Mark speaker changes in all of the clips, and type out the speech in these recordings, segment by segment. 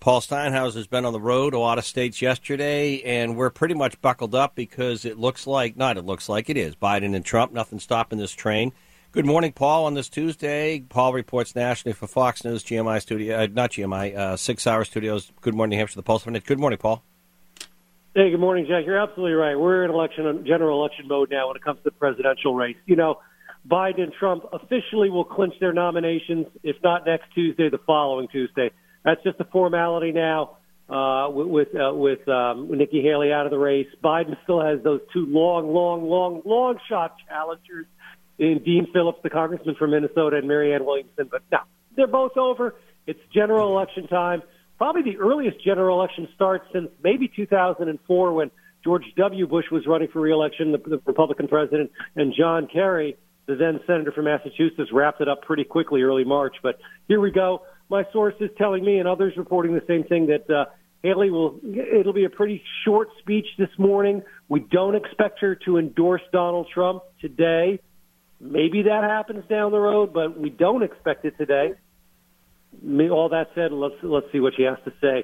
Speaker 1: Paul Steinhauser's been on the road a lot of states yesterday, and we're pretty much buckled up because it is, Biden and Trump, nothing stopping this train. Good morning, Paul, on this Tuesday. Paul reports nationally for Fox News, GMI Studio, not GMI, 6 Hour Studios. Good morning, New Hampshire, the Pulse of it. Good morning, Paul.
Speaker 2: Hey, good morning, Jack. You're absolutely right. We're in general election mode now when it comes to the presidential race. Biden and Trump officially will clinch their nominations, if not next Tuesday, the following Tuesday. That's just a formality now with Nikki Haley out of the race. Biden still has those two long shot challengers in Dean Phillips, the congressman from Minnesota, and Marianne Williamson. But no, they're both over. It's general election time. Probably the earliest general election start since maybe 2004 when George W. Bush was running for re-election, the Republican president, and John Kerry, the then senator from Massachusetts, wrapped it up pretty quickly early March. But here we go. My source is telling me, and others reporting the same thing, that Haley it'll be a pretty short speech this morning. We don't expect her to endorse Donald Trump today. Maybe that happens down the road, but we don't expect it today. All that said, let's see what she has to say.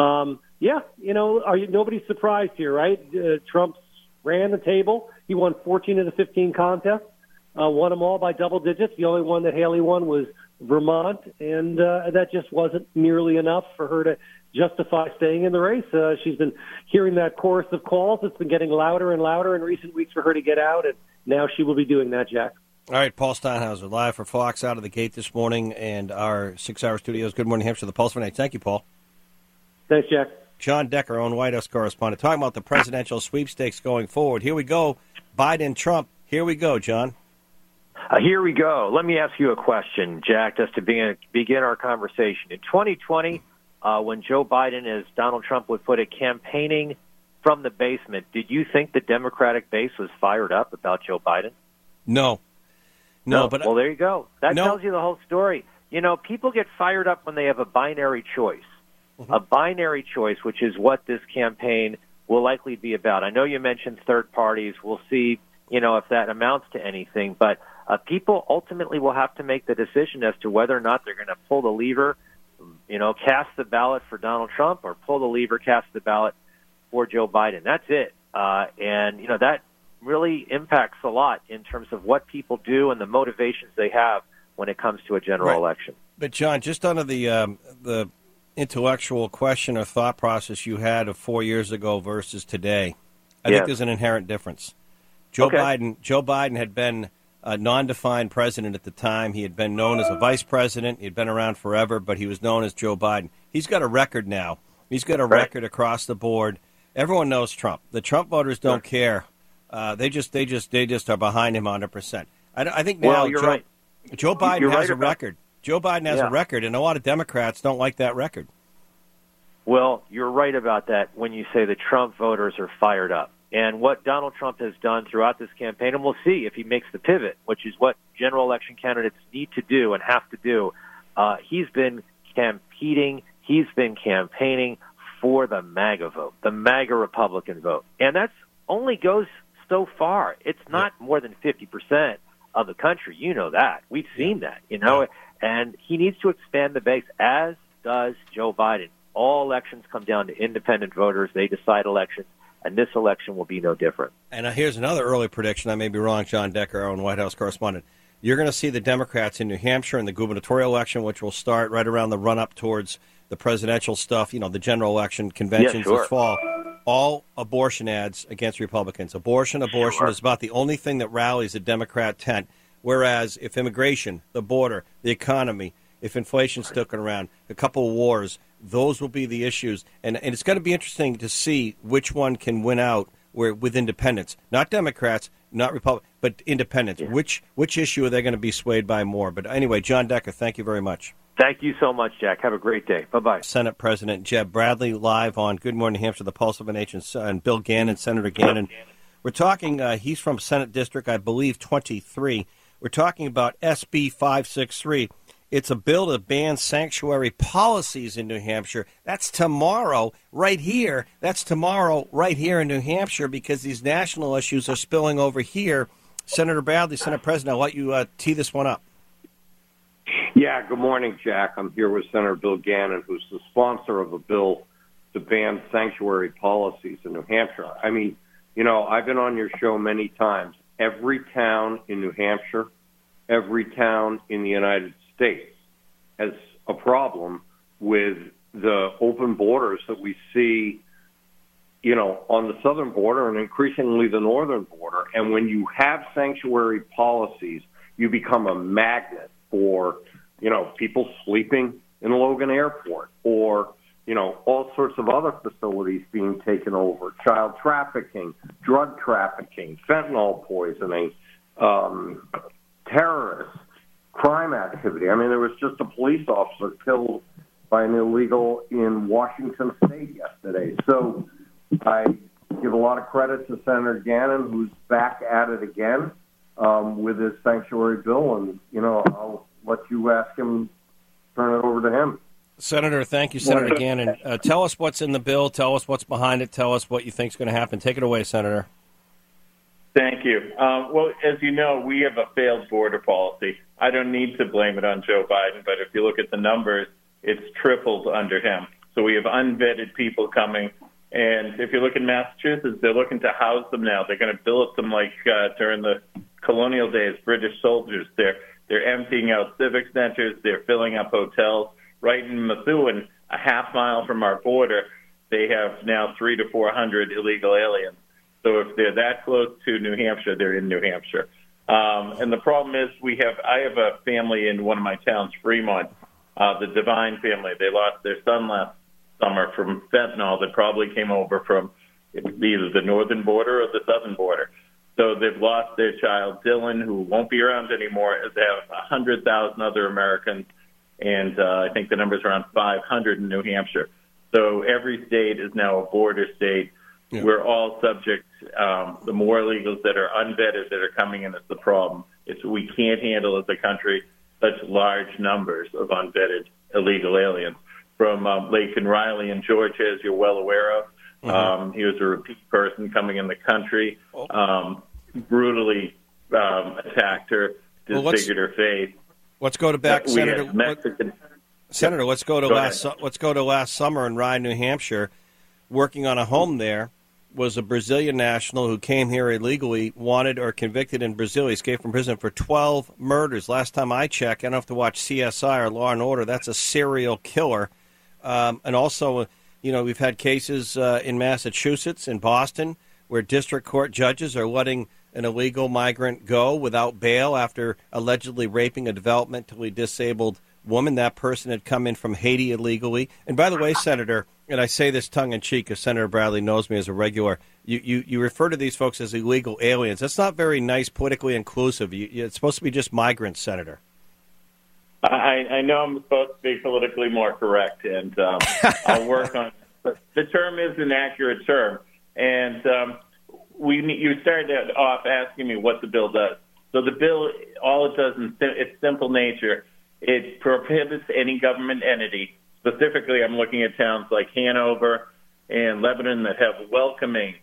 Speaker 2: Nobody's surprised here, right? Trump ran the table. He won 14 of the 15 contests, won them all by double digits. The only one that Haley won was Vermont, and that just wasn't nearly enough for her to justify staying in the race. She's been hearing that chorus of calls. It's been getting louder and louder in recent weeks for her to get out, and now she will be doing that, Jack.
Speaker 1: All right, Paul Steinhauser, live for Fox out of the gate this morning and our 6 Hour Studios. Good morning, Hampshire, the Pulse of it. Thank you, Paul.
Speaker 2: Thanks, Jack.
Speaker 1: John Decker, our own White House correspondent, talking about the presidential sweepstakes going forward. Here we go. Biden, Trump. Here we go, John.
Speaker 3: Here we go. Let me ask you a question, Jack, just to begin our conversation. In 2020, when Joe Biden, as Donald Trump would put it, campaigning from the basement, did you think the Democratic base was fired up about Joe Biden?
Speaker 1: No. But
Speaker 3: well, there you go. That tells you the whole story. People get fired up when they have a binary choice. Mm-hmm. A binary choice, which is what this campaign will likely be about. I know you mentioned third parties. We'll see, if that amounts to anything. But people ultimately will have to make the decision as to whether or not they're going to pull the lever, cast the ballot for Donald Trump, or pull the lever, cast the ballot for Joe Biden. That's it. That really impacts a lot in terms of what people do and the motivations they have when it comes to a general election.
Speaker 1: But, John, just under the intellectual question or thought process you had of 4 years ago versus today, I think there's an inherent difference. Joe Biden had been a non-defined president at the time. He had been known as a vice president. He had been around forever, but he was known as Joe Biden. He's got a record now. He's got a record across the board. Everyone knows Trump. The Trump voters don't care. They just are behind him 100%. I think now Joe Biden has a record. Joe Biden has a record, and a lot of Democrats don't like that record.
Speaker 3: Well, you're right about that when you say the Trump voters are fired up. And what Donald Trump has done throughout this campaign, and we'll see if he makes the pivot, which is what general election candidates need to do and have to do, he's been competing, he's been campaigning for the MAGA vote, the MAGA Republican vote. And that only goes so far. It's not more than 50% of the country. You know that. We've seen that, and he needs to expand the base, as does Joe Biden. All elections come down to independent voters. They decide elections, and this election will be no different.
Speaker 1: And here's another early prediction. I may be wrong, John Decker, our own White House correspondent. You're going to see the Democrats in New Hampshire in the gubernatorial election, which will start right around the run-up towards the presidential stuff, the general election conventions this fall. All abortion ads against Republicans. Abortion is about the only thing that rallies the Democrat tent, whereas if immigration, the border, the economy, if inflation's sticking around, a couple of wars, those will be the issues. And it's going to be interesting to see which one can win out with independents. Not Democrats, not Republicans, but independents. Yeah. Which issue are they going to be swayed by more? But anyway, John Decker, thank you very much.
Speaker 3: Thank you so much, Jack. Have a great day. Bye-bye.
Speaker 1: Senate President Jeb Bradley live on Good Morning New Hampshire, the Pulse of a Nation, and Bill Gannon, Senator Gannon. We're talking, he's from Senate District, I believe, 23. We're talking about SB 563. It's a bill to ban sanctuary policies in New Hampshire. That's tomorrow right here. That's tomorrow right here in New Hampshire because these national issues are spilling over here. Senator Bradley, Senate President, I'll let you tee this one up.
Speaker 4: Yeah, good morning, Jack. I'm here with Senator Bill Gannon, who's the sponsor of a bill to ban sanctuary policies in New Hampshire. I mean, you know, I've been on your show many times. Every town in New Hampshire, every town in the United States has a problem with the open borders that we see, you know, on the southern border and increasingly the northern border. And when you have sanctuary policies, you become a magnet for, you know, people sleeping in Logan Airport or, you know, all sorts of other facilities being taken over, child trafficking, drug trafficking, fentanyl poisoning, terrorists, crime activity. I mean, there was just a police officer killed by an illegal in Washington State yesterday. So I give a lot of credit to Senator Gannon, who's back at it again with his sanctuary bill. And, you know, I'll let you ask him, turn it over to him.
Speaker 1: Senator, thank you, Senator Gannon. Tell us what's in the bill. Tell us what's behind it. Tell us what you think is going to happen. Take it away, Senator.
Speaker 5: Thank you. Well, as you know, we have a failed border policy. I don't need to blame it on Joe Biden, but if you look at the numbers, it's tripled under him. So we have unvetted people coming. And if you look in Massachusetts, they're looking to house them now. They're going to billet them like during the colonial days, British soldiers. They're emptying out civic centers. They're filling up hotels. Right in Methuen, a half mile from our border, they have now 300 to 400 illegal aliens. So if they're that close to New Hampshire, they're in New Hampshire. And the problem is I have a family in one of my towns, Fremont, the Devine family. They lost their son last summer from fentanyl that probably came over from either the northern border or the southern border. So they've lost their child, Dylan, who won't be around anymore, as they have 100,000 other Americans. And I think the number's around 500 in New Hampshire. So every state is now a border state. Yeah. We're all subject. The more illegals that are unvetted that are coming in is the problem. We can't handle as a country such large numbers of unvetted illegal aliens. From Laken Riley in Georgia, as you're well aware of, he was a repeat person coming in the country, brutally attacked her, disfigured her face.
Speaker 1: Let's go to back, Senator. Senator, let's go to last summer in Rye, New Hampshire. Working on a home there was a Brazilian national who came here illegally, wanted or convicted in Brazil. He escaped from prison for 12 murders. Last time I checked, I don't have to watch CSI or Law and Order. That's a serial killer. And also, you know, we've had cases in Massachusetts, in Boston, where district court judges are letting an illegal migrant go without bail after allegedly raping a developmentally disabled woman. That person had come in from Haiti illegally. And by the way, Senator, and I say this tongue-in-cheek because Senator Bradley knows me as a regular, you refer to these folks as illegal aliens. That's not very nice, politically inclusive. It's supposed to be just migrants, Senator.
Speaker 5: I know I'm supposed to be politically more correct, and I'll work on it. But the term is an accurate term. And you started off asking me what the bill does. So the bill, all it does in its simple nature, it prohibits any government entity. Specifically, I'm looking at towns like Hanover and Lebanon that have welcoming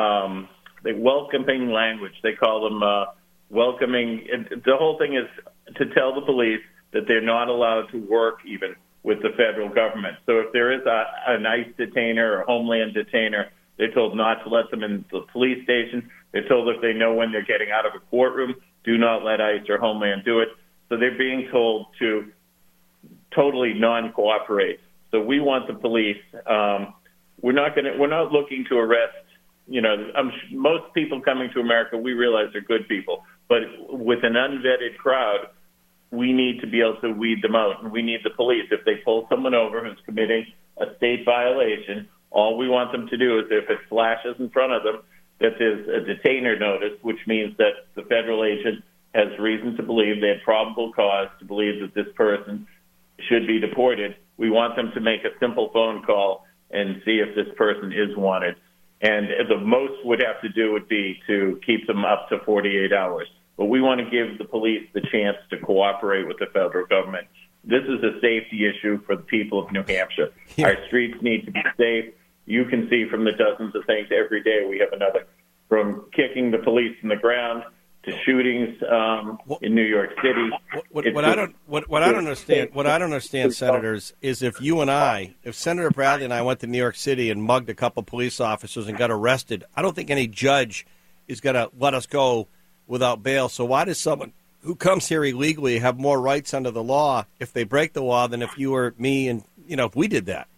Speaker 5: language. They call them welcoming. The whole thing is to tell the police that they're not allowed to work even with the federal government. So if there is an ICE detainer or Homeland detainer, they're told not to let them in the police station. They're told if they know when they're getting out of a courtroom, do not let ICE or Homeland do it. So they're being told to totally non-cooperate. So we want the police. We're not looking to arrest. You know, most people coming to America, we realize are good people. But with an unvetted crowd, we need to be able to weed them out, and we need the police. If they pull someone over who's committing a state violation, all we want them to do is, if it flashes in front of them, that there's a detainer notice, which means that the federal agent has reason to believe, they have probable cause to believe that this person should be deported. We want them to make a simple phone call and see if this person is wanted. And the most would have to do would be to keep them up to 48 hours. But we want to give the police the chance to cooperate with the federal government. This is a safety issue for the people of New Hampshire. Yeah. Our streets need to be safe. You can see from the dozens of things every day we have another, from kicking the police in the ground to shootings in New York City.
Speaker 1: What I don't understand, senators, is if Senator Bradley and I went to New York City and mugged a couple police officers and got arrested, I don't think any judge is going to let us go without bail. So why does someone who comes here illegally have more rights under the law if they break the law than if you or me and, if we did that?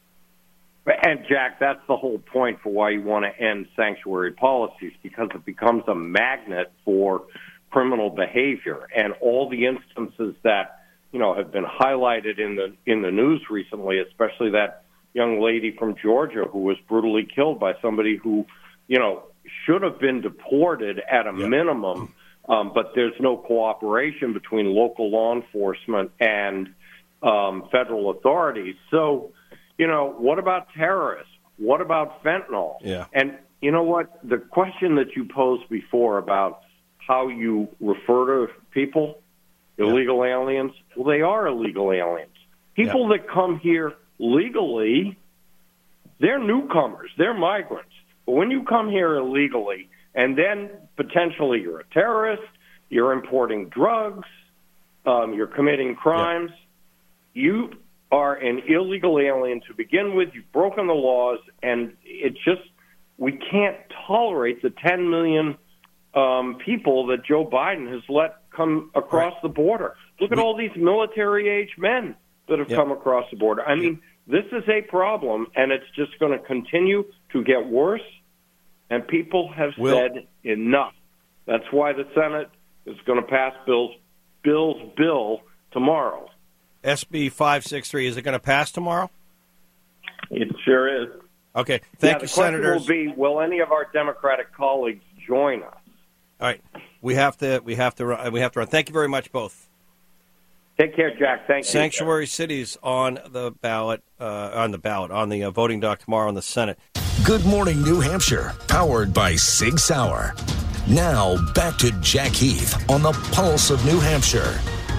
Speaker 4: And, Jack, that's the whole point for why you want to end sanctuary policies, because it becomes a magnet for criminal behavior. And all the instances that, have been highlighted in the news recently, especially that young lady from Georgia who was brutally killed by somebody who, should have been deported at a minimum, but there's no cooperation between local law enforcement and federal authorities. So, what about terrorists? What about fentanyl?
Speaker 1: Yeah.
Speaker 4: And you know what? The question that you posed before about how you refer to people, illegal aliens, well, they are illegal aliens. People that come here legally, they're newcomers. They're migrants. But when you come here illegally and then potentially you're a terrorist, you're importing drugs, you're committing crimes, you are an illegal alien to begin with. You've broken the laws, and it's just we can't tolerate the 10 million people that Joe Biden has let come across the border. Look at all these military-age men that have come across the border. I mean, this is a problem, and it's just going to continue to get worse, and people have said enough. That's why the Senate is going to pass Bill's bill tomorrow.
Speaker 1: SB 563, is it going to pass tomorrow?
Speaker 5: It sure is.
Speaker 1: Okay, thank you, Senators.
Speaker 4: The question will be, will any of our Democratic colleagues join us?
Speaker 1: All right, we have to run. Thank you very much, both.
Speaker 4: Take care, Jack. Thank you.
Speaker 1: Sanctuary cities on the ballot, on the voting dock tomorrow in the Senate.
Speaker 6: Good morning, New Hampshire, powered by Sig Sauer. Now back to Jack Heath on the Pulse of New Hampshire.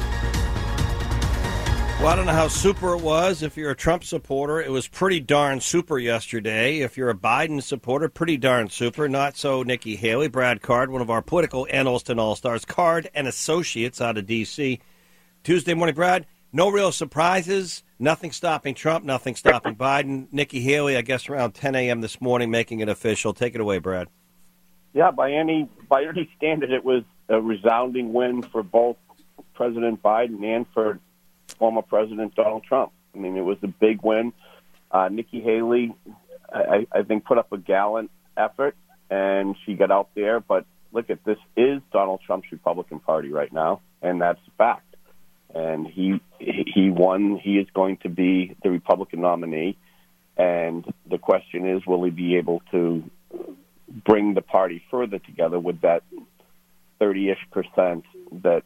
Speaker 1: Well, I don't know how super it was. If you're a Trump supporter, it was pretty darn super yesterday. If you're a Biden supporter, pretty darn super. Not so Nikki Haley. Brad Card, one of our political analysts and all-stars. Card and Associates out of D.C. Tuesday morning, Brad, no real surprises. Nothing stopping Trump, nothing stopping Biden. Nikki Haley, I guess, around 10 a.m. this morning, making it official. Take it away, Brad.
Speaker 7: Yeah, by any standard, it was a resounding win for both President Biden and for former President Donald Trump. I mean, it was a big win. Nikki Haley, I think, put up a gallant effort, and she got out there. But look, this is Donald Trump's Republican Party right now, and that's a fact. And he won. He is going to be the Republican nominee. And the question is, will he be able to bring the party further together with that 30-ish% that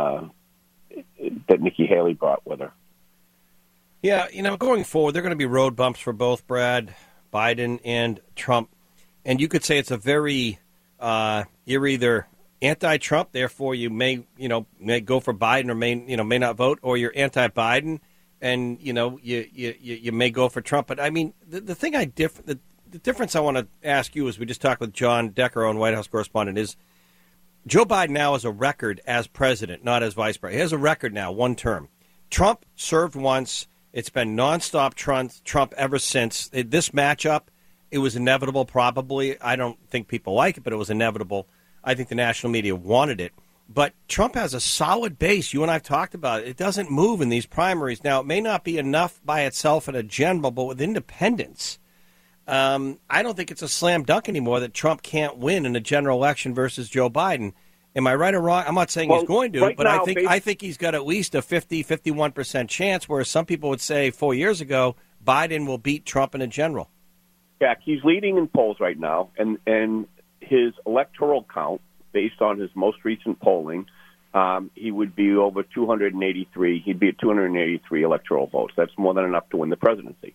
Speaker 7: Nikki Haley brought with her?
Speaker 1: Yeah, going forward, there are going to be road bumps for both Brad, Biden, and Trump. And you could say it's a very, you're either anti-Trump, therefore you may go for Biden or may not vote, or you're anti-Biden and, you may go for Trump. But, I mean, the difference I want to ask you is we just talked with John Decker, our own White House correspondent, is Joe Biden now has a record as president, not as vice president. He has a record now, one term. Trump served once. It's been nonstop Trump ever since. This matchup, it was inevitable probably. I don't think people like it, but it was inevitable. I think the national media wanted it. But Trump has a solid base. You and I have talked about it. It doesn't move in these primaries. Now, it may not be enough by itself in a general, but with independents, I don't think it's a slam dunk anymore that Trump can't win in a general election versus Joe Biden. Am I right or wrong? I'm not saying he's going to, but now, I think he's got at least a 51% chance, whereas some people would say 4 years ago Biden will beat Trump in a general.
Speaker 7: Jack, he's leading in polls right now, and his electoral count, based on his most recent polling, he would be over 283. He'd be at 283 electoral votes. That's more than enough to win the presidency.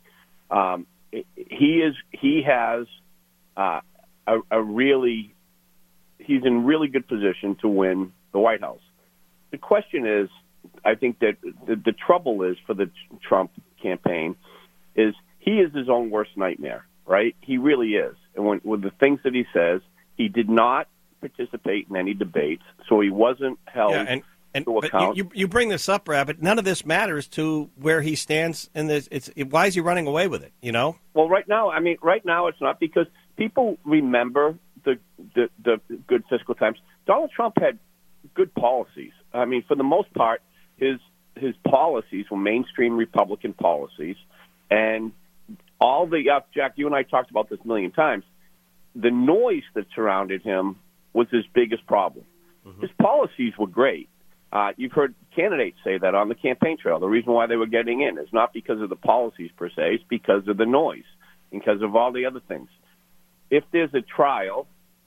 Speaker 7: He's in really good position to win the White House. The question is, I think that the trouble is for the Trump campaign is he is his own worst nightmare, right? He really is. And with the things that he says, he did not participate in any debates, so he wasn't held to account.
Speaker 1: You bring this up, Brad, but none of this matters to where he stands in this. Why is he running away with it? You know?
Speaker 7: Well, right now it's not, because people remember the good fiscal times. Donald Trump had good policies. I mean, for the most part, his policies were mainstream Republican policies, and all the Jack, you and I talked about this a million times. The noise that surrounded him was his biggest problem. Mm-hmm. His policies were great. You've heard candidates say that on the campaign trail. The reason why they were getting in is not because of the policies per se; it's because of the noise, because of all the other things. If there's a trial,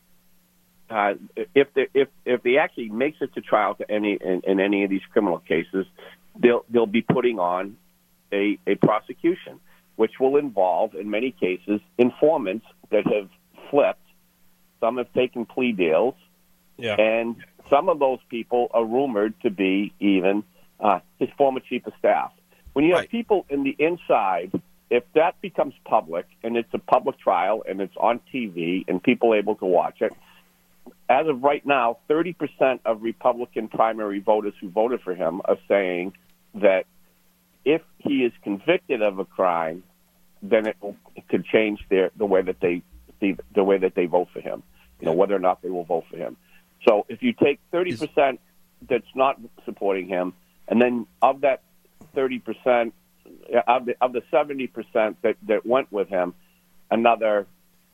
Speaker 7: if they actually makes it to trial in any of these criminal cases, they'll be putting on a prosecution, which will involve, in many cases, informants that have flipped. Some have taken plea deals, and some of those people are rumored to be even his former chief of staff. When you have people in the inside, if that becomes public and it's a public trial and it's on TV and people are able to watch it, as of right now, 30% of Republican primary voters who voted for him are saying that if he is convicted of a crime, then it could change the way that they vote for him. You know, whether or not they will vote for him. So if you take 30% that's not supporting him, and then of that 30%, of the 70% that went with him, another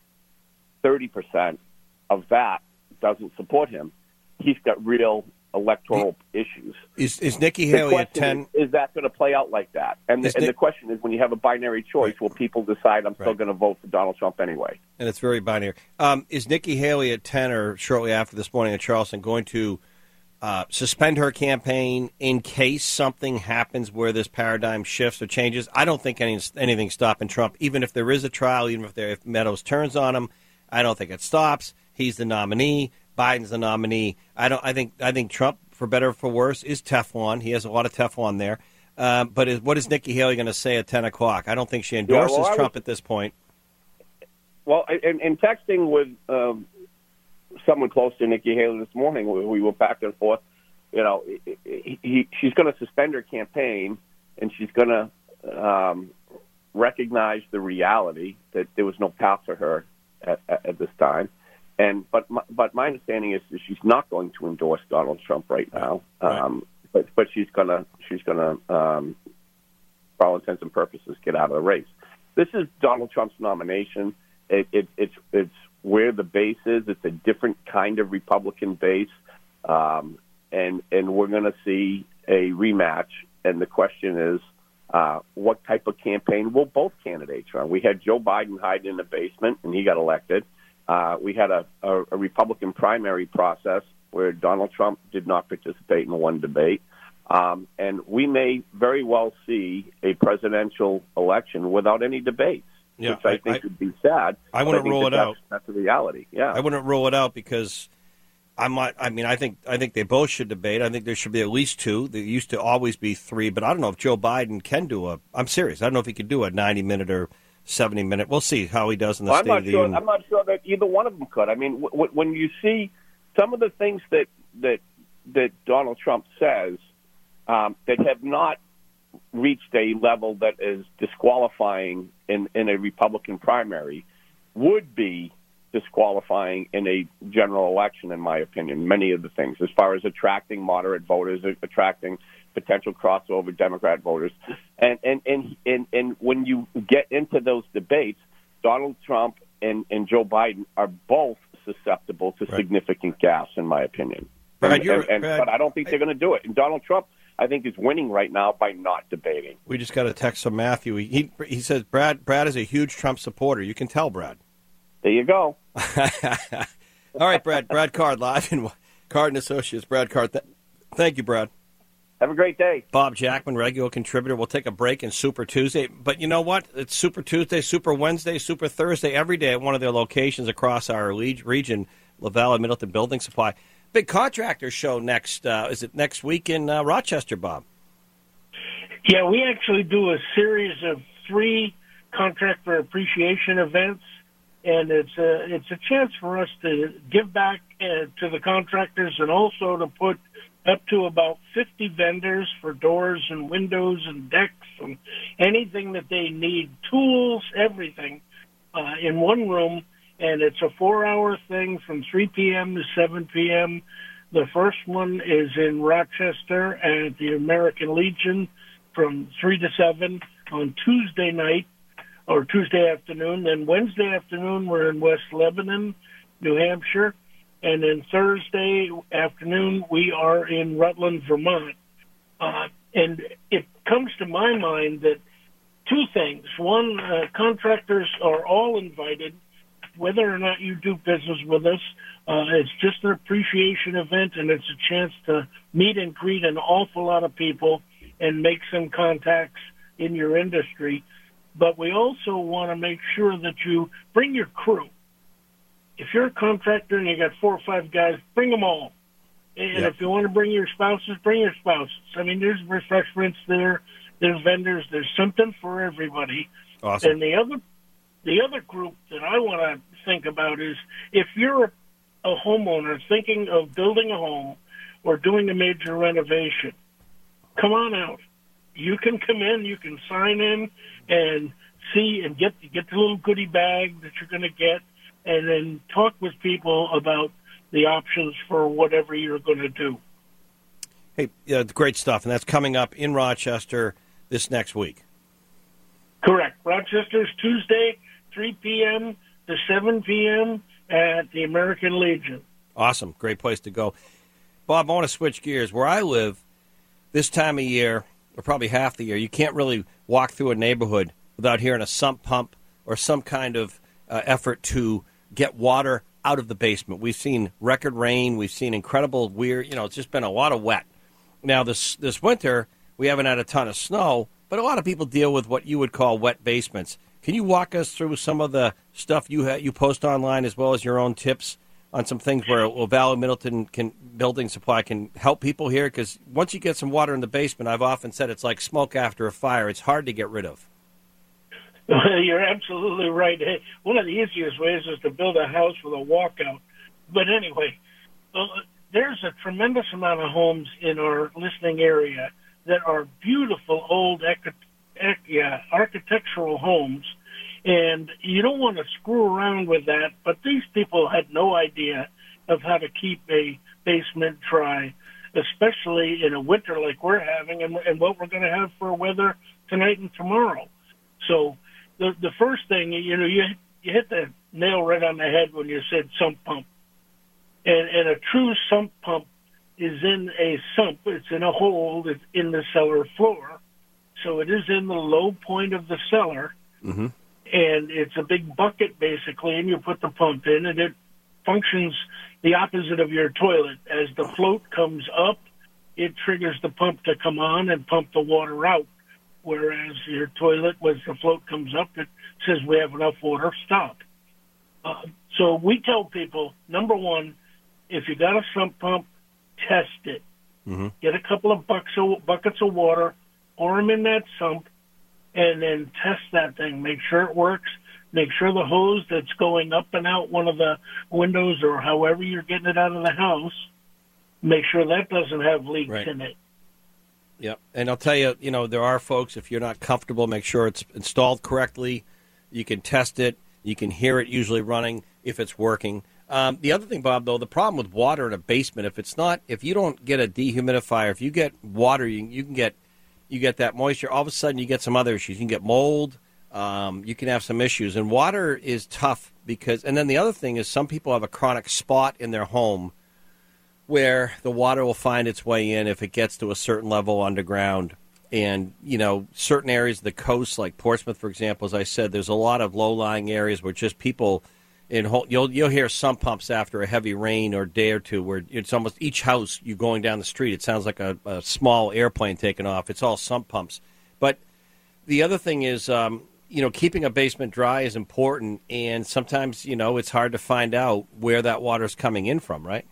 Speaker 7: 30% of that doesn't support him, he's got real electoral issues.
Speaker 1: Is Nikki Haley at 10?
Speaker 7: Is that going to play out like that? And the question is, when you have a binary choice, will people decide I'm still going to vote for Donald Trump anyway?
Speaker 1: And it's very binary. Is Nikki Haley at 10 or shortly after this morning at Charleston going to suspend her campaign in case something happens where this paradigm shifts or changes? I don't think anything's stopping Trump. Even if there is a trial, even if Meadows turns on him, I don't think it stops. He's the nominee. Biden's the nominee. I think Trump, for better or for worse, is Teflon. He has a lot of Teflon there. But what is Nikki Haley going to say at 10 o'clock? I don't think she endorses Trump at this point.
Speaker 7: Well, in texting with someone close to Nikki Haley this morning, we were back and forth. You know, she's going to suspend her campaign, and she's going to recognize the reality that there was no path for her at this time. But my understanding is she's not going to endorse Donald Trump right now. But she's gonna for all intents and purposes get out of the race. This is Donald Trump's nomination. It's where the base is. It's a different kind of Republican base, and we're going to see a rematch. And the question is, what type of campaign will both candidates run? We had Joe Biden hiding in the basement, and he got elected. We had a Republican primary process where Donald Trump did not participate in one debate. And we may very well see a presidential election without any debates, which I think would be sad.
Speaker 1: I wouldn't rule it out.
Speaker 7: That's the reality. Yeah,
Speaker 1: I wouldn't rule it out because I think they both should debate. I think there should be at least two. There used to always be three, but I don't know if Joe Biden can do I'm serious. I don't know if he could do a 90-minute or 70-minute. We'll see how he does in the State of the Union.
Speaker 7: I'm not sure that either one of them could. I mean, when you see some of the things that Donald Trump says that have not reached a level that is disqualifying in a Republican primary, would be disqualifying in a general election, in my opinion. Many of the things, as far as attracting moderate voters, attracting potential crossover Democrat voters, and when you get into those debates, Donald Trump and Joe Biden are both susceptible to significant gaffes, in my opinion. But I don't think they're going to do it. And Donald Trump, I think, is winning right now by not debating.
Speaker 1: We just got a text from Matthew. He says Brad is a huge Trump supporter. You can tell, Brad.
Speaker 7: There you go.
Speaker 1: All right, Brad. Brad Card, live in Card & Associates. Brad Card. Thank you, Brad.
Speaker 7: Have a great day.
Speaker 1: Bob Jackman, regular contributor. We'll take a break in Super Tuesday. But you know what? It's Super Tuesday, Super Wednesday, Super Thursday, every day at one of their locations across our region, Lavelle and Middleton Building Supply. Big contractor show next. Is it next week in Rochester, Bob?
Speaker 8: Yeah, we actually do a series of 3 contractor appreciation events and it's a chance for us to give back to the contractors, and also to put up to about 50 vendors for doors and windows and decks and anything that they need, tools, everything, in one room. And it's a 4-hour thing from 3 p.m. to 7 p.m. The first one is in Rochester at the American Legion from 3 to 7 on Tuesday night or Tuesday afternoon. Then Wednesday afternoon, we're in West Lebanon, New Hampshire. And then Thursday afternoon, we are in Rutland, Vermont. And it comes to my mind that two things. One, contractors are all invited, whether or not you do business with us. It's just an appreciation event, and it's a chance to meet and greet an awful lot of people and make some contacts in your industry. But we also want to make sure that you bring your crew. If you're a contractor and you got 4 or 5 guys, bring them all. And if you want to bring your spouses, bring your spouses. I mean, there's refreshments there. There's vendors. There's something for everybody.
Speaker 1: Awesome.
Speaker 8: And the other group that I want to think about is if you're a homeowner thinking of building a home or doing a major renovation, come on out. You can come in, you can sign in and see and get the little goodie bag that you're going to get, and then talk with people about the options for whatever you're going to do.
Speaker 1: Hey, great stuff, and that's coming up in Rochester this next week.
Speaker 8: Correct. Rochester's Tuesday, 3 p.m. to 7 p.m. at the American Legion.
Speaker 1: Awesome. Great place to go. Bob, I want to switch gears. Where I live, this time of year, or probably half the year, you can't really walk through a neighborhood without hearing a sump pump or some kind of effort to get water out of the basement. We've seen record rain. We've seen incredible weird, it's just been a lot of wet. Now, this winter, we haven't had a ton of snow, but a lot of people deal with what you would call wet basements. Can you walk us through some of the stuff you post online, as well as your own tips on some things where Valley Middleton Building Supply can help people here? Because once you get some water in the basement, I've often said it's like smoke after a fire. It's hard to get rid of.
Speaker 8: You're absolutely right. Hey, one of the easiest ways is to build a house with a walkout. But anyway, there's a tremendous amount of homes in our listening area that are beautiful old architectural homes, and you don't want to screw around with that. But these people had no idea of how to keep a basement dry, especially in a winter like we're having and what we're going to have for weather tonight and tomorrow. So the first thing, you hit the nail right on the head when you said sump pump. And a true sump pump is in a sump. It's in a hole. It's in the cellar floor. So it is in the low point of the cellar. Mm-hmm. And it's a big bucket, basically, and you put the pump in, and it functions the opposite of your toilet. As the float comes up, it triggers the pump to come on and pump the water out. Whereas your toilet, as the float comes up, it says we have enough water, stop. So we tell people, number one, if you got a sump pump, test it. Mm-hmm. Get a couple of buckets of water, pour them in that sump, and then test that thing. Make sure it works. Make sure the hose that's going up and out one of the windows or however you're getting it out of the house, make sure that doesn't have leaks in it.
Speaker 1: Yep. And I'll tell you, there are folks, if you're not comfortable, make sure it's installed correctly. You can test it. You can hear it usually running if it's working. The other thing, Bob, though, the problem with water in a basement, if you don't get a dehumidifier, if you get water, you get that moisture, all of a sudden you get some other issues. You can get mold. You can have some issues. And water is tough and then the other thing is some people have a chronic spot in their home where the water will find its way in if it gets to a certain level underground. And, certain areas of the coast, like Portsmouth, for example, as I said, there's a lot of low-lying areas where just people you'll hear sump pumps after a heavy rain or day or two where it's almost each house you going down the street, it sounds like a small airplane taking off. It's all sump pumps. But the other thing is, keeping a basement dry is important, and sometimes, it's hard to find out where that water's coming in from, right?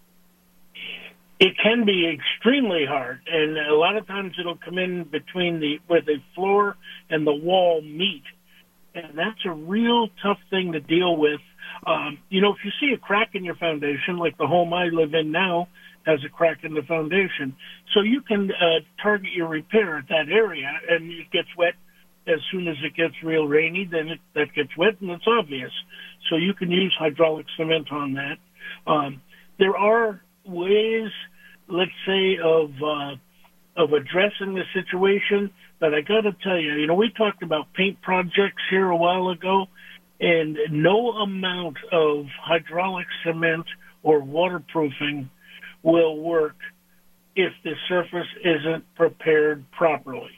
Speaker 8: It can be extremely hard, and a lot of times it'll come in between where the floor and the wall meet. And that's a real tough thing to deal with. If you see a crack in your foundation, like the home I live in now has a crack in the foundation, so you can target your repair at that area, and it gets wet. As soon as it gets real rainy, then that gets wet, and it's obvious. So you can use hydraulic cement on that. There are ways, let's say, of addressing the situation, but I got to tell you, we talked about paint projects here a while ago, and no amount of hydraulic cement or waterproofing will work if the surface isn't prepared properly.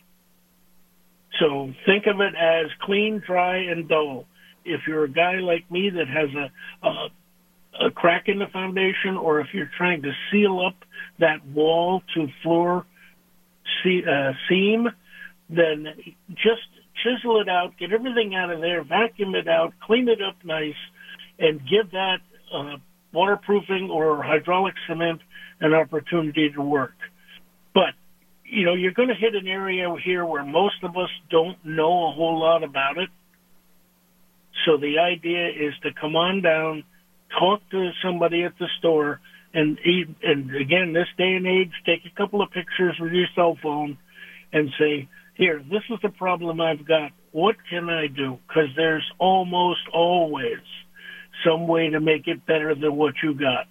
Speaker 8: So think of it as clean, dry, and dull. If you're a guy like me that has a crack in the foundation, or if you're trying to seal up that wall to floor seam, then just chisel it out, get everything out of there, vacuum it out, clean it up nice, and give that waterproofing or hydraulic cement an opportunity to work. But you're going to hit an area here where most of us don't know a whole lot about it. So the idea is to come on down, talk to somebody at the store, and again, this day and age, take a couple of pictures with your cell phone and say, here, this is the problem I've got. What can I do? Because there's almost always some way to make it better than what you got.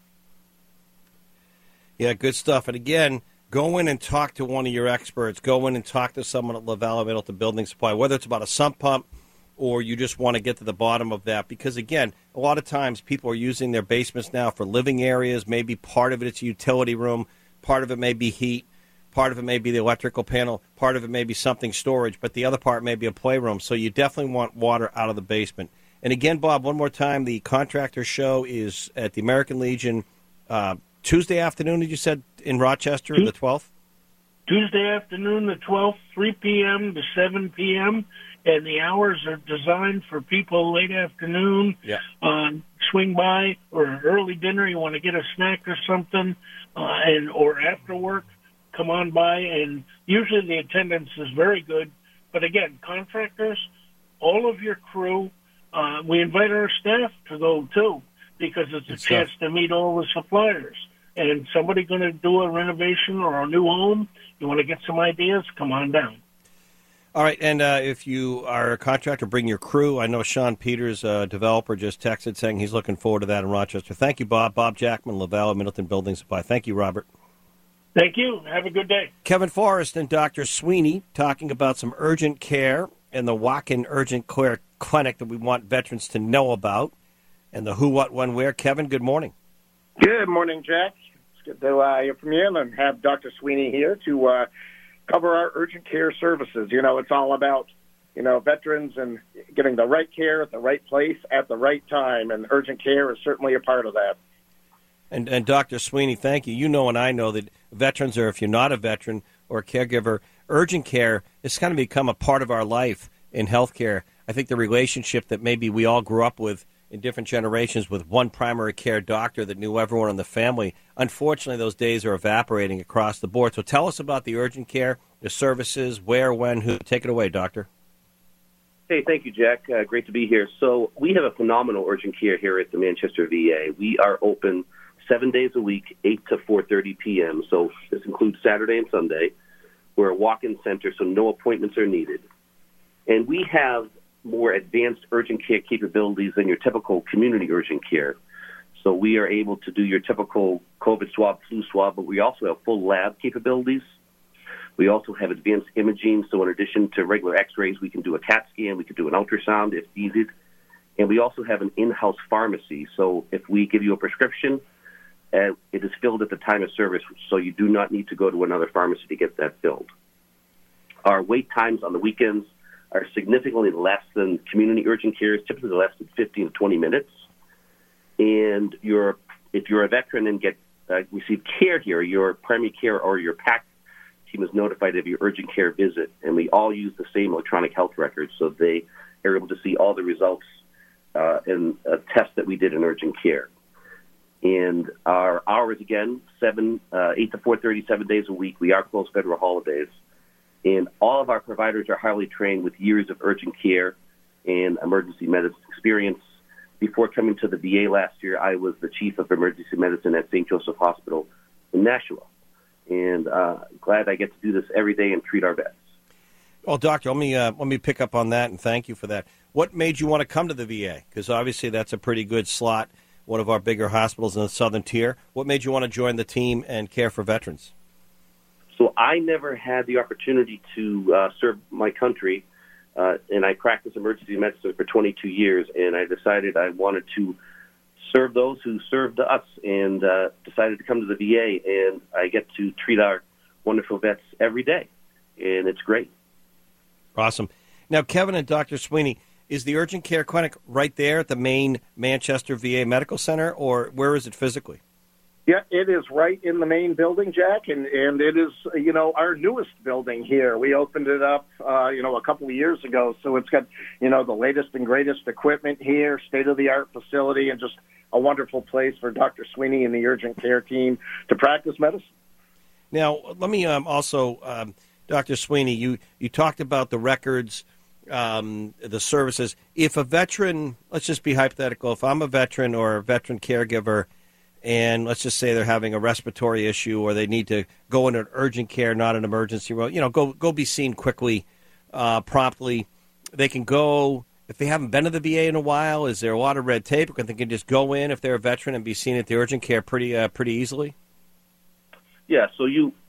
Speaker 1: Yeah, good stuff. And again, go in and talk to one of your experts. Go in and talk to someone at LaValle Middleton Building Supply, whether it's about a sump pump or you just want to get to the bottom of that. Because, again, a lot of times people are using their basements now for living areas. Maybe part of it's a utility room. Part of it may be heat. Part of it may be the electrical panel. Part of it may be something storage. But the other part may be a playroom. So you definitely want water out of the basement. And, again, Bob, one more time, the contractor show is at the American Legion Tuesday afternoon, you said, in Rochester, the 12th?
Speaker 8: Tuesday afternoon, the 12th, 3 p.m. to 7 p.m., and the hours are designed for people late afternoon.
Speaker 1: Yeah.
Speaker 8: Swing by, or early dinner, you want to get a snack or something, or after work, come on by, and usually the attendance is very good. But again, contractors, all of your crew, we invite our staff to go too, because it's a chance to meet all the suppliers. And somebody going to do a renovation or a new home, you want to get some ideas, come on down.
Speaker 1: All right, and if you are a contractor, bring your crew. I know Sean Peters, developer, just texted saying he's looking forward to that in Rochester. Thank you, Bob. Bob Jackman, LaValle Middleton Building Supply. Thank you, Robert.
Speaker 8: Thank you. Have a good day.
Speaker 1: Kevin Forrest and Dr. Sweeney talking about some urgent care and the walk-in urgent care clinic that we want veterans to know about, and the who, what, when, where. Kevin, good morning.
Speaker 9: Good morning, Jack. It's good to hear from you and have Dr. Sweeney here to cover our urgent care services. It's all about, veterans and getting the right care at the right place at the right time, and urgent care is certainly a part of that.
Speaker 1: And Dr. Sweeney, thank you. You know and I know that veterans, or if you're not a veteran or a caregiver, urgent care has kind of become a part of our life in healthcare. I think the relationship that maybe we all grew up with in different generations with one primary care doctor that knew everyone in the family, unfortunately those days are evaporating across the board. So tell us about the urgent care, the services, where, when, who. Take it away, doctor.
Speaker 10: Hey, thank you, Jack. Great to be here. So we have a phenomenal urgent care here at the Manchester VA. We are open 7 days a week, 8 to 4:30 p.m. So this includes Saturday and Sunday. We're a walk-in center, so no appointments are needed. And we have more advanced urgent care capabilities than your typical community urgent care. So we are able to do your typical COVID swab, flu swab, but we also have full lab capabilities. We also have advanced imaging. So in addition to regular x-rays, we can do a CAT scan, we can do an ultrasound if needed. And we also have an in-house pharmacy. So if we give you a prescription, it is filled at the time of service, so you do not need to go to another pharmacy to get that filled. Our wait times on the weekends are significantly less than community urgent care, typically less than 15 to 20 minutes. And if you're a veteran and receive care here, your primary care or your PAC team is notified of your urgent care visit, and we all use the same electronic health records, so they are able to see all the results and tests that we did in urgent care. And our hours, again, 8 to 4:30, 7 days a week. We are closed federal holidays. And all of our providers are highly trained with years of urgent care and emergency medicine experience. Before coming to the VA last year, I was the chief of emergency medicine at St. Joseph Hospital in Nashua. And glad I get to do this every day and treat our vets.
Speaker 1: Well, Doctor, let me pick up on that, and thank you for that. What made you want to come to the VA? Because obviously that's a pretty good slot, one of our bigger hospitals in the Southern Tier. What made you want to join the team and care for veterans?
Speaker 10: So I never had the opportunity to serve my country, and I practiced emergency medicine for 22 years, and I decided I wanted to serve those who served us, and decided to come to the VA, and I get to treat our wonderful vets every day, and it's great.
Speaker 1: Awesome. Now, Kevin and Dr. Sweeney, is the urgent care clinic right there at the main Manchester VA Medical Center, or where is it physically?
Speaker 9: Yeah, it is right in the main building, Jack, and it is, our newest building here. We opened it up, a couple of years ago, so it's got, the latest and greatest equipment here, state-of-the-art facility, and just a wonderful place for Dr. Sweeney and the urgent care team to practice medicine.
Speaker 1: Now, let me also, Dr. Sweeney, you talked about the records, the services. If a veteran, let's just be hypothetical, if I'm a veteran or a veteran caregiver, and let's just say they're having a respiratory issue or they need to go into an urgent care, not an emergency room, go be seen quickly, promptly. They can go, if they haven't been to the VA in a while, is there a lot of red tape? Or they can just go in if they're a veteran and be seen at the urgent care pretty easily?
Speaker 10: Yeah, so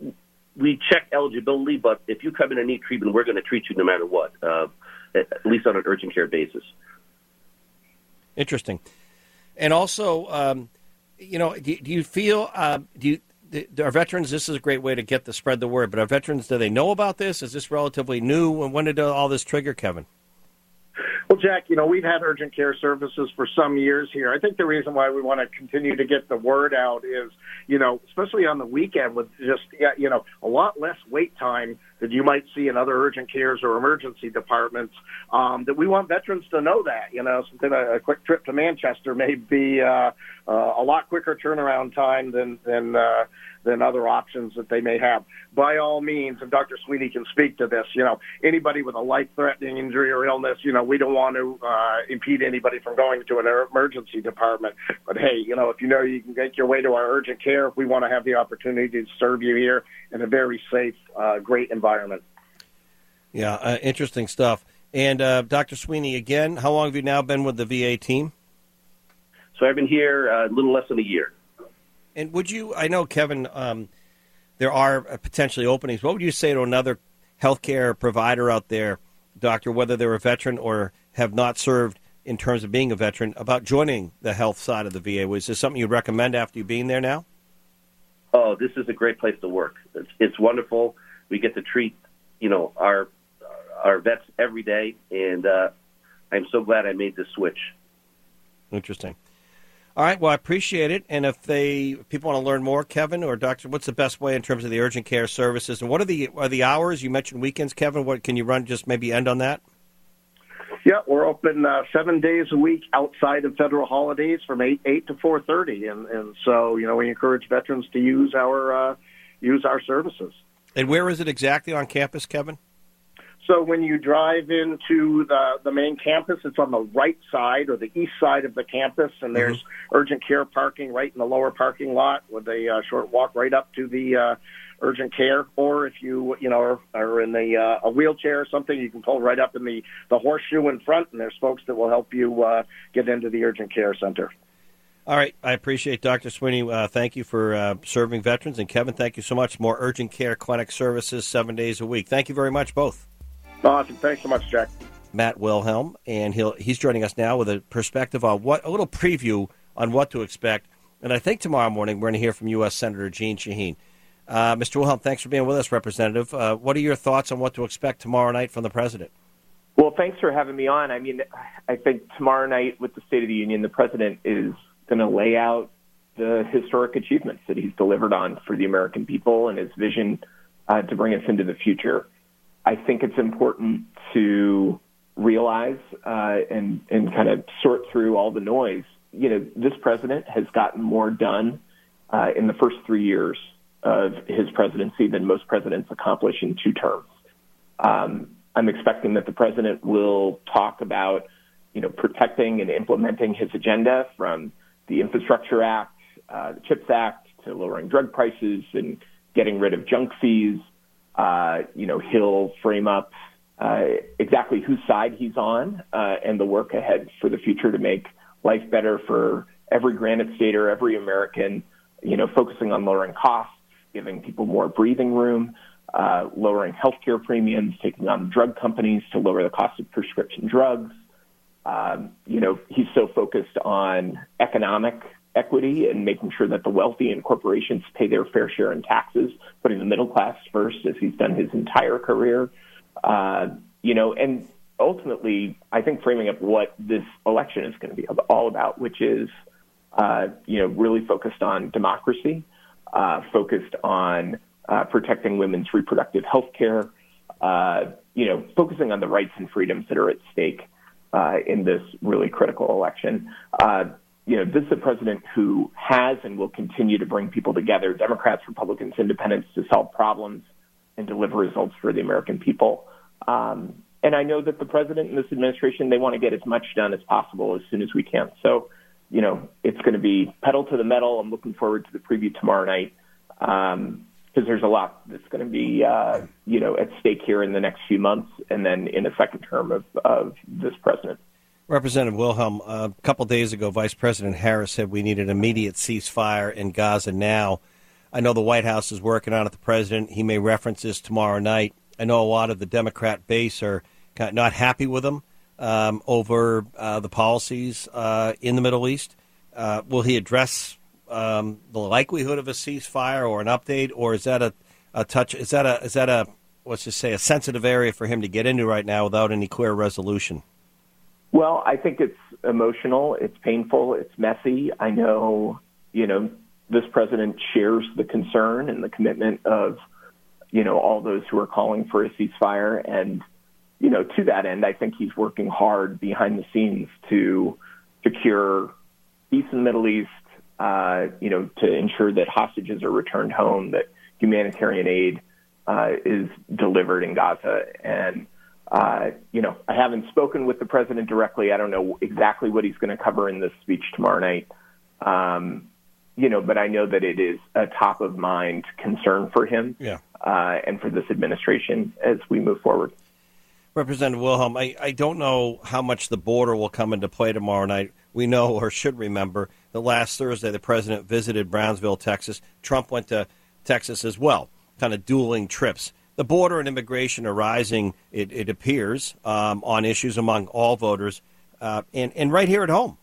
Speaker 10: we check eligibility, but if you come in and need treatment, we're going to treat you no matter what, at least on an urgent care basis.
Speaker 1: Interesting. And also, do you feel, our veterans, this is a great way to spread the word, but our veterans, do they know about this? Is this relatively new? And when did all this trigger, Kevin?
Speaker 9: Well, Jack, we've had urgent care services for some years here. I think the reason why we want to continue to get the word out is, especially on the weekend with just, a lot less wait time that you might see in other urgent cares or emergency departments, that we want veterans to know that, something a quick trip to Manchester may be a lot quicker turnaround time than other options that they may have. By all means, and Dr. Sweeney can speak to this, anybody with a life-threatening injury or illness, we don't want to impede anybody from going to an emergency department. But, hey, if you can make your way to our urgent care, we want to have the opportunity to serve you here in a very safe, great environment.
Speaker 1: Yeah, interesting stuff. And Dr. Sweeney, again, how long have you now been with the VA team?
Speaker 10: So I've been here a little less than a year.
Speaker 1: And I know, Kevin, there are potentially openings. What would you say to another healthcare provider out there, doctor, whether they're a veteran or have not served in terms of being a veteran, about joining the health side of the VA? Was this something you'd recommend after you being there now?
Speaker 10: Oh, this is a great place to work. It's wonderful. We get to treat, our vets every day, and I'm so glad I made this switch.
Speaker 1: Interesting. All right, well, I appreciate it. And if people want to learn more, Kevin or Doctor, what's the best way in terms of the urgent care services? And what are the hours? You mentioned weekends, Kevin. What can you run? Just maybe end on that.
Speaker 9: Yeah, we're open 7 days a week outside of federal holidays from 8 to 4:30, and so we encourage veterans to use our services. And
Speaker 1: where is it exactly on campus, Kevin?
Speaker 9: So when you drive into the main campus, it's on the right side or the east side of the campus, and there's urgent care parking right in the lower parking lot with a short walk right up to the urgent care. Or if you are in a wheelchair or something, you can pull right up in the horseshoe in front, and there's folks that will help you get into the urgent care center.
Speaker 1: All right. I appreciate Dr. Sweeney. Thank you for serving veterans. And Kevin, thank you so much. More urgent care clinic services 7 days a week. Thank you very much, both.
Speaker 9: Awesome. Thanks so much, Jack.
Speaker 1: Matt Wilhelm, and he's joining us now with a perspective on a little preview on what to expect. And I think tomorrow morning we're going to hear from U.S. Senator Jeanne Shaheen. Mr. Wilhelm, thanks for being with us, Representative. What are your thoughts on what to expect tomorrow night from the President?
Speaker 11: Well, thanks for having me on. I mean, I think tomorrow night with the State of the Union, the President is going to lay out the historic achievements that he's delivered on for the American people and his vision to bring us into the future. I think it's important to realize and kind of sort through all the noise. This president has gotten more done in the first 3 years of his presidency than most presidents accomplish in 2 terms. I'm expecting that the president will talk about, protecting and implementing his agenda, from the Infrastructure Act, the CHIPS Act, to lowering drug prices and getting rid of junk fees. He'll frame up exactly whose side he's on and the work ahead for the future to make life better for every Granite Stater, every American, focusing on lowering costs, giving people more breathing room, lowering healthcare premiums, taking on drug companies to lower the cost of prescription drugs. He's so focused on economic equity and making sure that the wealthy and corporations pay their fair share in taxes, putting the middle class first, as he's done his entire career. And ultimately, I think framing up what this election is going to be all about, which is, really focused on democracy, focused on protecting women's reproductive health care, focusing on the rights and freedoms that are at stake in this really critical election. This is a president who has and will continue to bring people together, Democrats, Republicans, Independents, to solve problems and deliver results for the American people. And I know that the president and this administration, they want to get as much done as possible as soon as we can. So, it's going to be pedal to the metal. I'm looking forward to the preview tomorrow night because there's a lot that's going to be, at stake here in the next few months and then in a second term of this president.
Speaker 1: Representative Wilhelm, a couple days ago, Vice President Harris said we need an immediate ceasefire in Gaza now. I know the White House is working on it. The president, he may reference this tomorrow night. I know a lot of the Democrat base are not happy with him over the policies in the Middle East. Will he address the likelihood of a ceasefire or an update, or is that a touch? Is that a let's just say a sensitive area for him to get into right now without any clear resolution?
Speaker 11: Well, I think it's emotional, it's painful, it's messy. I know, this president shares the concern and the commitment of, all those who are calling for a ceasefire. And, to that end, I think he's working hard behind the scenes to secure peace in the Middle East, to ensure that hostages are returned home, that humanitarian aid is delivered in Gaza. And, I haven't spoken with the president directly. I don't know exactly what he's going to cover in this speech tomorrow night. But I know that it is a top of mind concern for him and for this administration as we move forward.
Speaker 1: Representative Wilhelm, I don't know how much the border will come into play tomorrow night. We know, or should remember, that last Thursday the president visited Brownsville, Texas. Trump went to Texas as well, kind of dueling trips. The border and immigration are rising, it appears, on issues among all voters, and right here at home.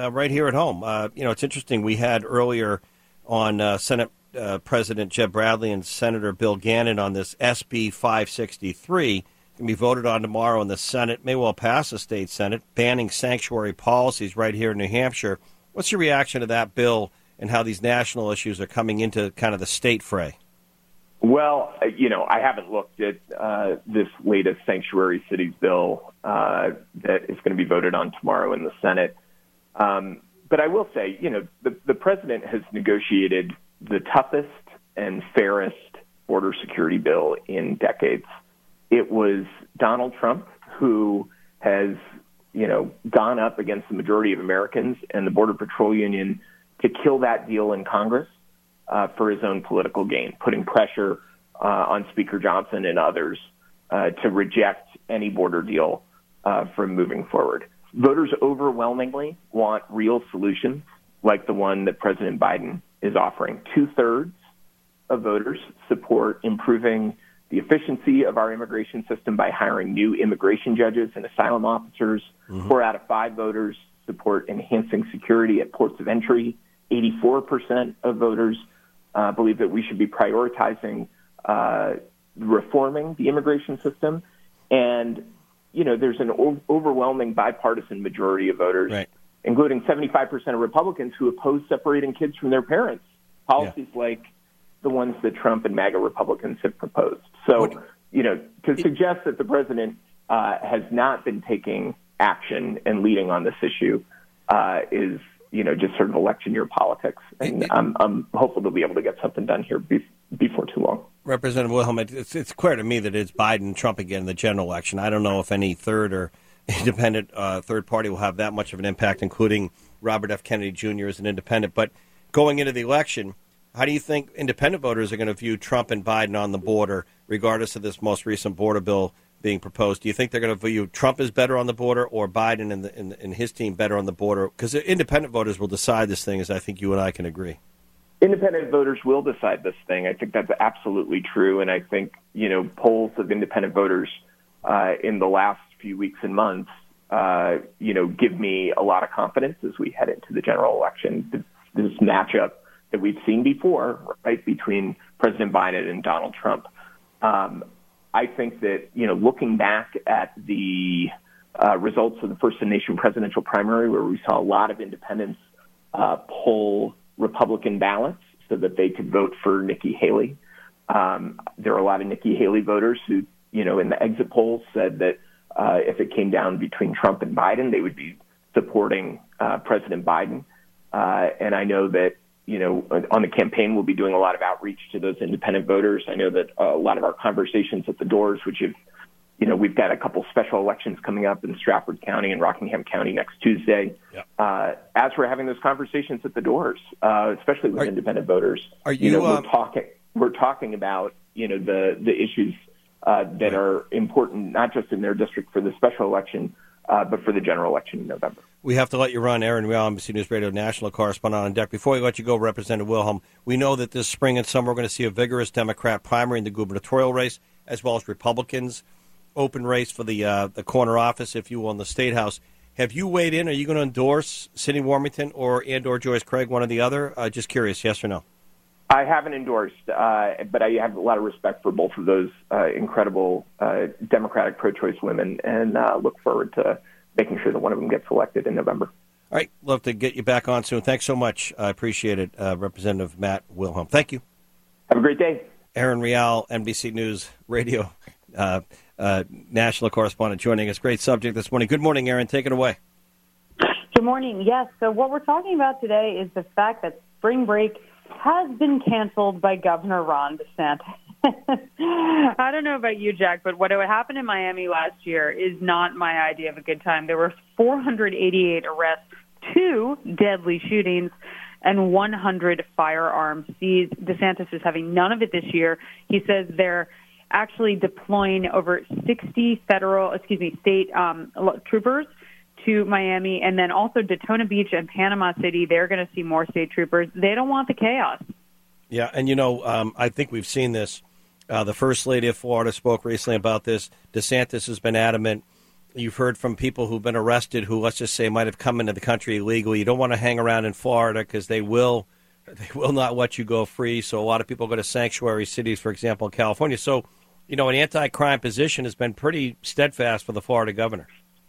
Speaker 1: It's interesting. We had earlier on Senate President Jeb Bradley and Senator Bill Gannon on this SB 563. Can be voted on tomorrow in the Senate, may well pass the state Senate, banning sanctuary policies right here in New Hampshire. What's your reaction to that bill and how these national issues are coming into kind of the state fray?
Speaker 11: Well, I haven't looked at this latest sanctuary cities bill that is going to be voted on tomorrow in the Senate. But I will say, the president has negotiated the toughest and fairest border security bill in decades. It was Donald Trump who has, gone up against the majority of Americans and the Border Patrol Union to kill that deal in Congress for his own political gain, putting pressure on Speaker Johnson and others to reject any border deal from moving forward. Voters overwhelmingly want real solutions like the one that President Biden is offering. 2/3 of voters support improving the efficiency of our immigration system by hiring new immigration judges and asylum officers. 4 out of 5 voters support enhancing security at ports of entry. 84% of voters believe that we should be prioritizing reforming the immigration system. And, there's an overwhelming bipartisan majority of voters, including 75% of Republicans, who oppose separating kids from their parents, policies like the ones that Trump and MAGA Republicans have proposed. So, to suggest that the president has not been taking action and leading on this issue is, just sort of election year politics. And I'm hopeful they'll be able to get something done here before too long.
Speaker 1: Representative Wilhelm, it's clear to me that it's Biden and Trump again in the general election. I don't know if any third or independent third party will have that much of an impact, including Robert F. Kennedy Jr. as an independent. But going into the election, how do you think independent voters are going to view Trump and Biden on the border, regardless of this most recent border bill being proposed? Do you think they're going to view Trump as better on the border or Biden and his team better on the border? Because independent voters will decide this thing, as I think you and I can agree.
Speaker 11: Independent voters will decide this thing. I think that's absolutely true. And I think, polls of independent voters in the last few weeks and months, give me a lot of confidence as we head into the general election. This matchup that we've seen before, right, between President Biden and Donald Trump. I think that, looking back at the results of the First-in-Nation presidential primary, where we saw a lot of independents pull Republican ballots so that they could vote for Nikki Haley. There are a lot of Nikki Haley voters who, in the exit polls said that if it came down between Trump and Biden, they would be supporting President Biden. And I know that, on the campaign, we'll be doing a lot of outreach to those independent voters. I know that a lot of our conversations at the doors, which have, we've got a couple special elections coming up in Stratford County and Rockingham County next Tuesday. Yep. As we're having those conversations at the doors, especially with independent voters, we're talking about, the issues that are important, not just in their district for the special election, but for the general election in November.
Speaker 1: We have to let you run. Aaron Rial, NBC News Radio national correspondent on deck. Before we let you go, Representative Wilhelm, we know that this spring and summer we're going to see a vigorous Democrat primary in the gubernatorial race, as well as Republicans' open race for the corner office, if you will, in the State House. Have you weighed in? Are you going to endorse Cindy Warmington or Joyce Craig, one or the other? Just curious, yes or no?
Speaker 11: I haven't endorsed, but I have a lot of respect for both of those incredible Democratic pro-choice women, and look forward to making sure that one of them gets elected in November.
Speaker 1: All right. Love to get you back on soon. Thanks so much. I appreciate it, Representative Matt Wilhelm. Thank you.
Speaker 11: Have a great day.
Speaker 1: Aaron Rial, NBC News Radio national correspondent, joining us. Great subject this morning. Good morning, Aaron. Take it away.
Speaker 12: Good morning. Yes. So what we're talking about today is the fact that spring break has been canceled by Governor Ron DeSantis. I don't know about you, Jack, but what happened in Miami last year is not my idea of a good time. There were 488 arrests, 2 deadly shootings, and 100 firearms seized. DeSantis is having none of it this year. He says they're actually deploying over 60 state troopers to Miami, and then also Daytona Beach and Panama City. They're going to see more state troopers. They don't want the chaos.
Speaker 1: Yeah, and I think we've seen this. The First Lady of Florida spoke recently about this. DeSantis has been adamant. You've heard from people who've been arrested who, let's just say, might have come into the country illegally. You don't want to hang around in Florida because they will not let you go free. So a lot of people go to sanctuary cities, for example, in California. So, an anti-crime position has been pretty steadfast for the Florida governor.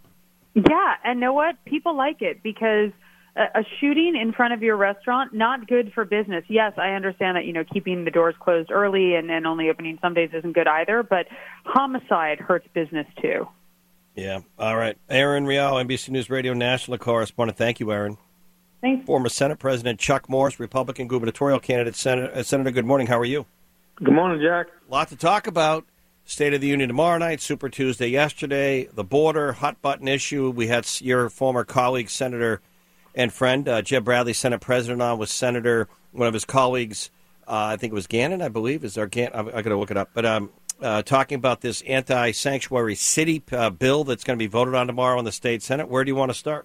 Speaker 12: Yeah, and know what? People like it because a shooting in front of your restaurant, not good for business. Yes, I understand that, keeping the doors closed early and only opening some days isn't good either, but homicide hurts business too.
Speaker 1: Yeah. All right. Aaron Rial, NBC News Radio national correspondent. Thank you, Aaron.
Speaker 12: Thanks.
Speaker 1: Former Senate President Chuck Morse, Republican gubernatorial candidate. Senator, good morning. How are you?
Speaker 13: Good morning, Jack.
Speaker 1: A lot to talk about. State of the Union tomorrow night, Super Tuesday yesterday, the border, hot-button issue. We had your former colleague, Senator and friend, Jeb Bradley, Senate President, on with Senator, one of his colleagues, I think it was Gannon, I believe. Is there Gannon? I got to look it up. But talking about this anti-sanctuary city bill that's going to be voted on tomorrow in the state Senate. Where do you want to start?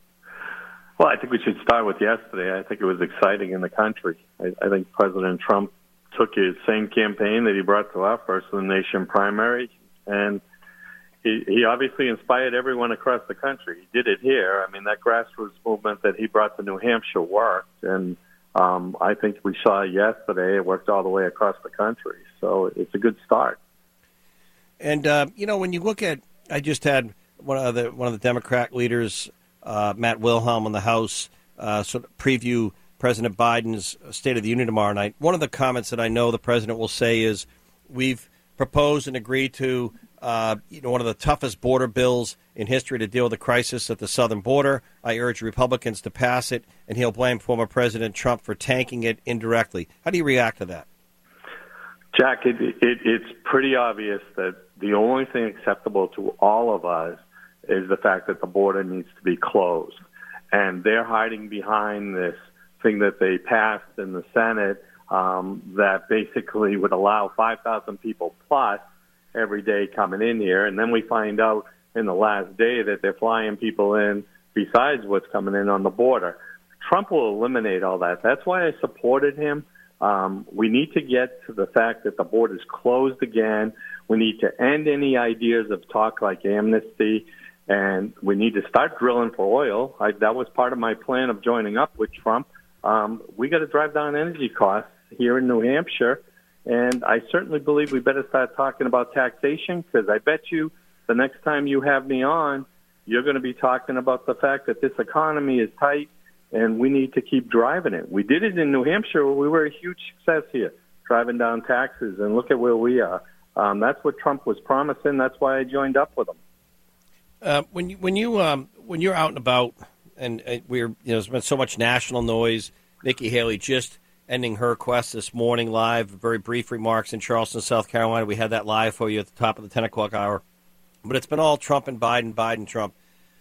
Speaker 13: Well, I think we should start with yesterday. I think it was exciting in the country. I think President Trump took his same campaign that he brought to our First-in-the-Nation primary, and he obviously inspired everyone across the country. He did it here. I mean, that grassroots movement that he brought to New Hampshire worked, and I think we saw yesterday it worked all the way across the country. So it's a good start.
Speaker 1: And, when you look at, I just had one of the Democrat leaders, Matt Wilhelm, on the House sort of preview President Biden's State of the Union tomorrow night. One of the comments that I know the president will say is, we've proposed and agreed to one of the toughest border bills in history to deal with the crisis at the southern border. I urge Republicans to pass it, and he'll blame former President Trump for tanking it indirectly. How do you react to that?
Speaker 13: Jack, it's pretty obvious that the only thing acceptable to all of us is the fact that the border needs to be closed. And they're hiding behind this thing that they passed in the Senate that basically would allow 5,000 people plus every day coming in here. And then we find out in the last day that they're flying people in besides what's coming in on the border. Trump will eliminate all that. That's why I supported him. We need to get to the fact that the border's closed again. We need to end any ideas of talk like amnesty, and we need to start drilling for oil. That was part of my plan of joining up with Trump. We got to drive down energy costs here in New Hampshire, and I certainly believe we better start talking about taxation, because I bet you the next time you have me on, you're going to be talking about the fact that this economy is tight and we need to keep driving it. We did it in New Hampshire. We were a huge success here, driving down taxes, and look at where we are. That's what Trump was promising. That's why I joined up with him.
Speaker 1: When you're out and about, and there's been so much national noise. Nikki Haley just ending her quest this morning live. Very brief remarks in Charleston, South Carolina. We had that live for you at the top of the 10 o'clock hour. But it's been all Trump and Biden, Biden, Trump.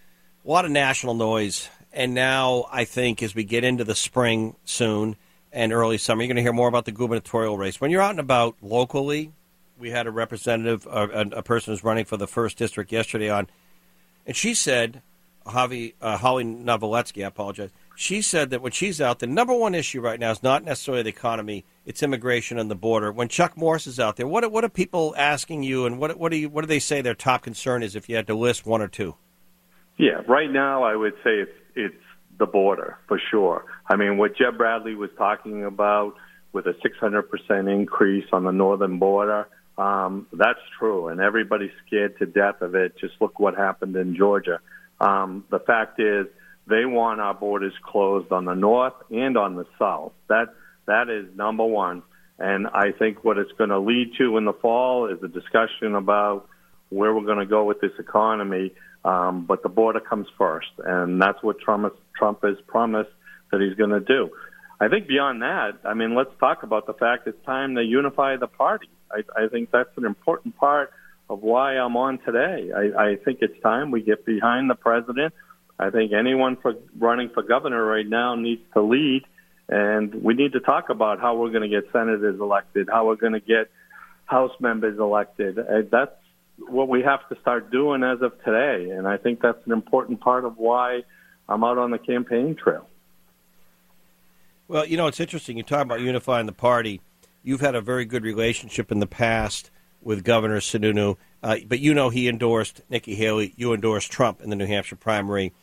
Speaker 1: A lot of national noise. And now I think as we get into the spring soon and early summer, you're going to hear more about the gubernatorial race. When you're out and about locally, we had a representative, a person who's running for the 1st District yesterday on, and she said, Holly Novoletsky, I apologize. She said that when she's out, the number one issue right now is not necessarily the economy, it's immigration and the border. When Chuck Morse is out there, what are people asking you, and what do they say their top concern is if you had to list one or two?
Speaker 13: Yeah, right now I would say it's the border for sure. I mean, what Jeb Bradley was talking about with a 600% increase on the northern border, that's true, and everybody's scared to death of it. Just look what happened in Georgia. The fact is, they want our borders closed on the north and on the south. That is number one. And I think what it's going to lead to in the fall is a discussion about where we're going to go with this economy. But the border comes first, and that's what Trump has promised that he's going to do. I think beyond that, I mean, let's talk about the fact it's time to unify the party. I think that's an important part of why I'm on today. I think it's time we get behind the president. I think anyone running for governor right now needs to lead, and we need to talk about how we're going to get senators elected, how we're going to get House members elected. That's what we have to start doing as of today, and I think that's an important part of why I'm out on the campaign trail.
Speaker 1: Well, it's interesting. You talk about unifying the party. You've had a very good relationship in the past with Governor Sununu, but he endorsed Nikki Haley. You endorsed Trump in the New Hampshire primary.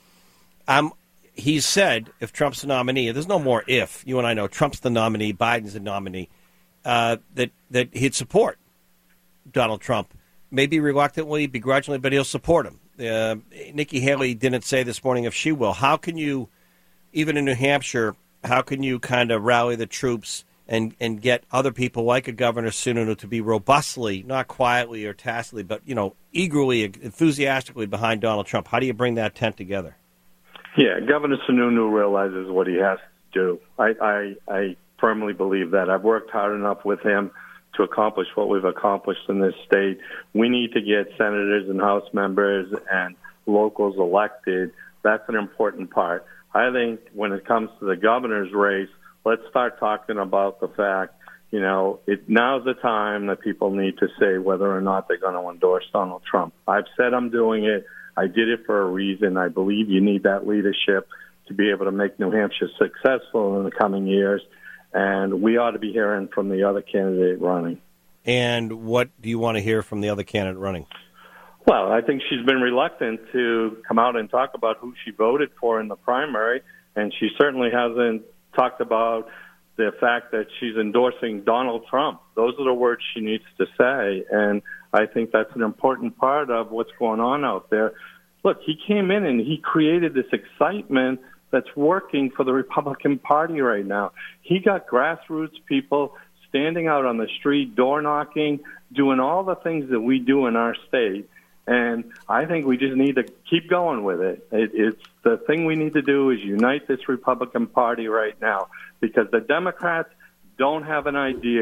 Speaker 1: He said if Trump's the nominee, there's no more if. You and I know Trump's the nominee, Biden's the nominee, that he'd support Donald Trump. Maybe reluctantly, begrudgingly, but he'll support him. Nikki Haley didn't say this morning if she will. How can you, even in New Hampshire, how can you kind of rally the troops and get other people like a Governor Sununu to be robustly, not quietly or tacitly, but, eagerly, enthusiastically behind Donald Trump? How do you bring that tent together?
Speaker 13: Yeah, Governor Sununu realizes what he has to do. I firmly believe that. I've worked hard enough with him to accomplish what we've accomplished in this state. We need to get senators and House members and locals elected. That's an important part. I think when it comes to the governor's race, let's start talking about the fact, now's the time that people need to say whether or not they're going to endorse Donald Trump. I've said I'm doing it. I did it for a reason. I believe you need that leadership to be able to make New Hampshire successful in the coming years. And we ought to be hearing from the other candidate running.
Speaker 1: And what do you want to hear from the other candidate running?
Speaker 13: Well, I think she's been reluctant to come out and talk about who she voted for in the primary, and she certainly hasn't talked about the fact that she's endorsing Donald Trump. Those are the words she needs to say, and I think that's an important part of what's going on out there. Look, he came in and he created this excitement that's working for the Republican Party right now. He got grassroots people standing out on the street, door knocking, doing all the things that we do in our state. And I think we just need to keep going with it. It's the thing we need to do is unite this Republican Party right now, because the Democrats don't have an idea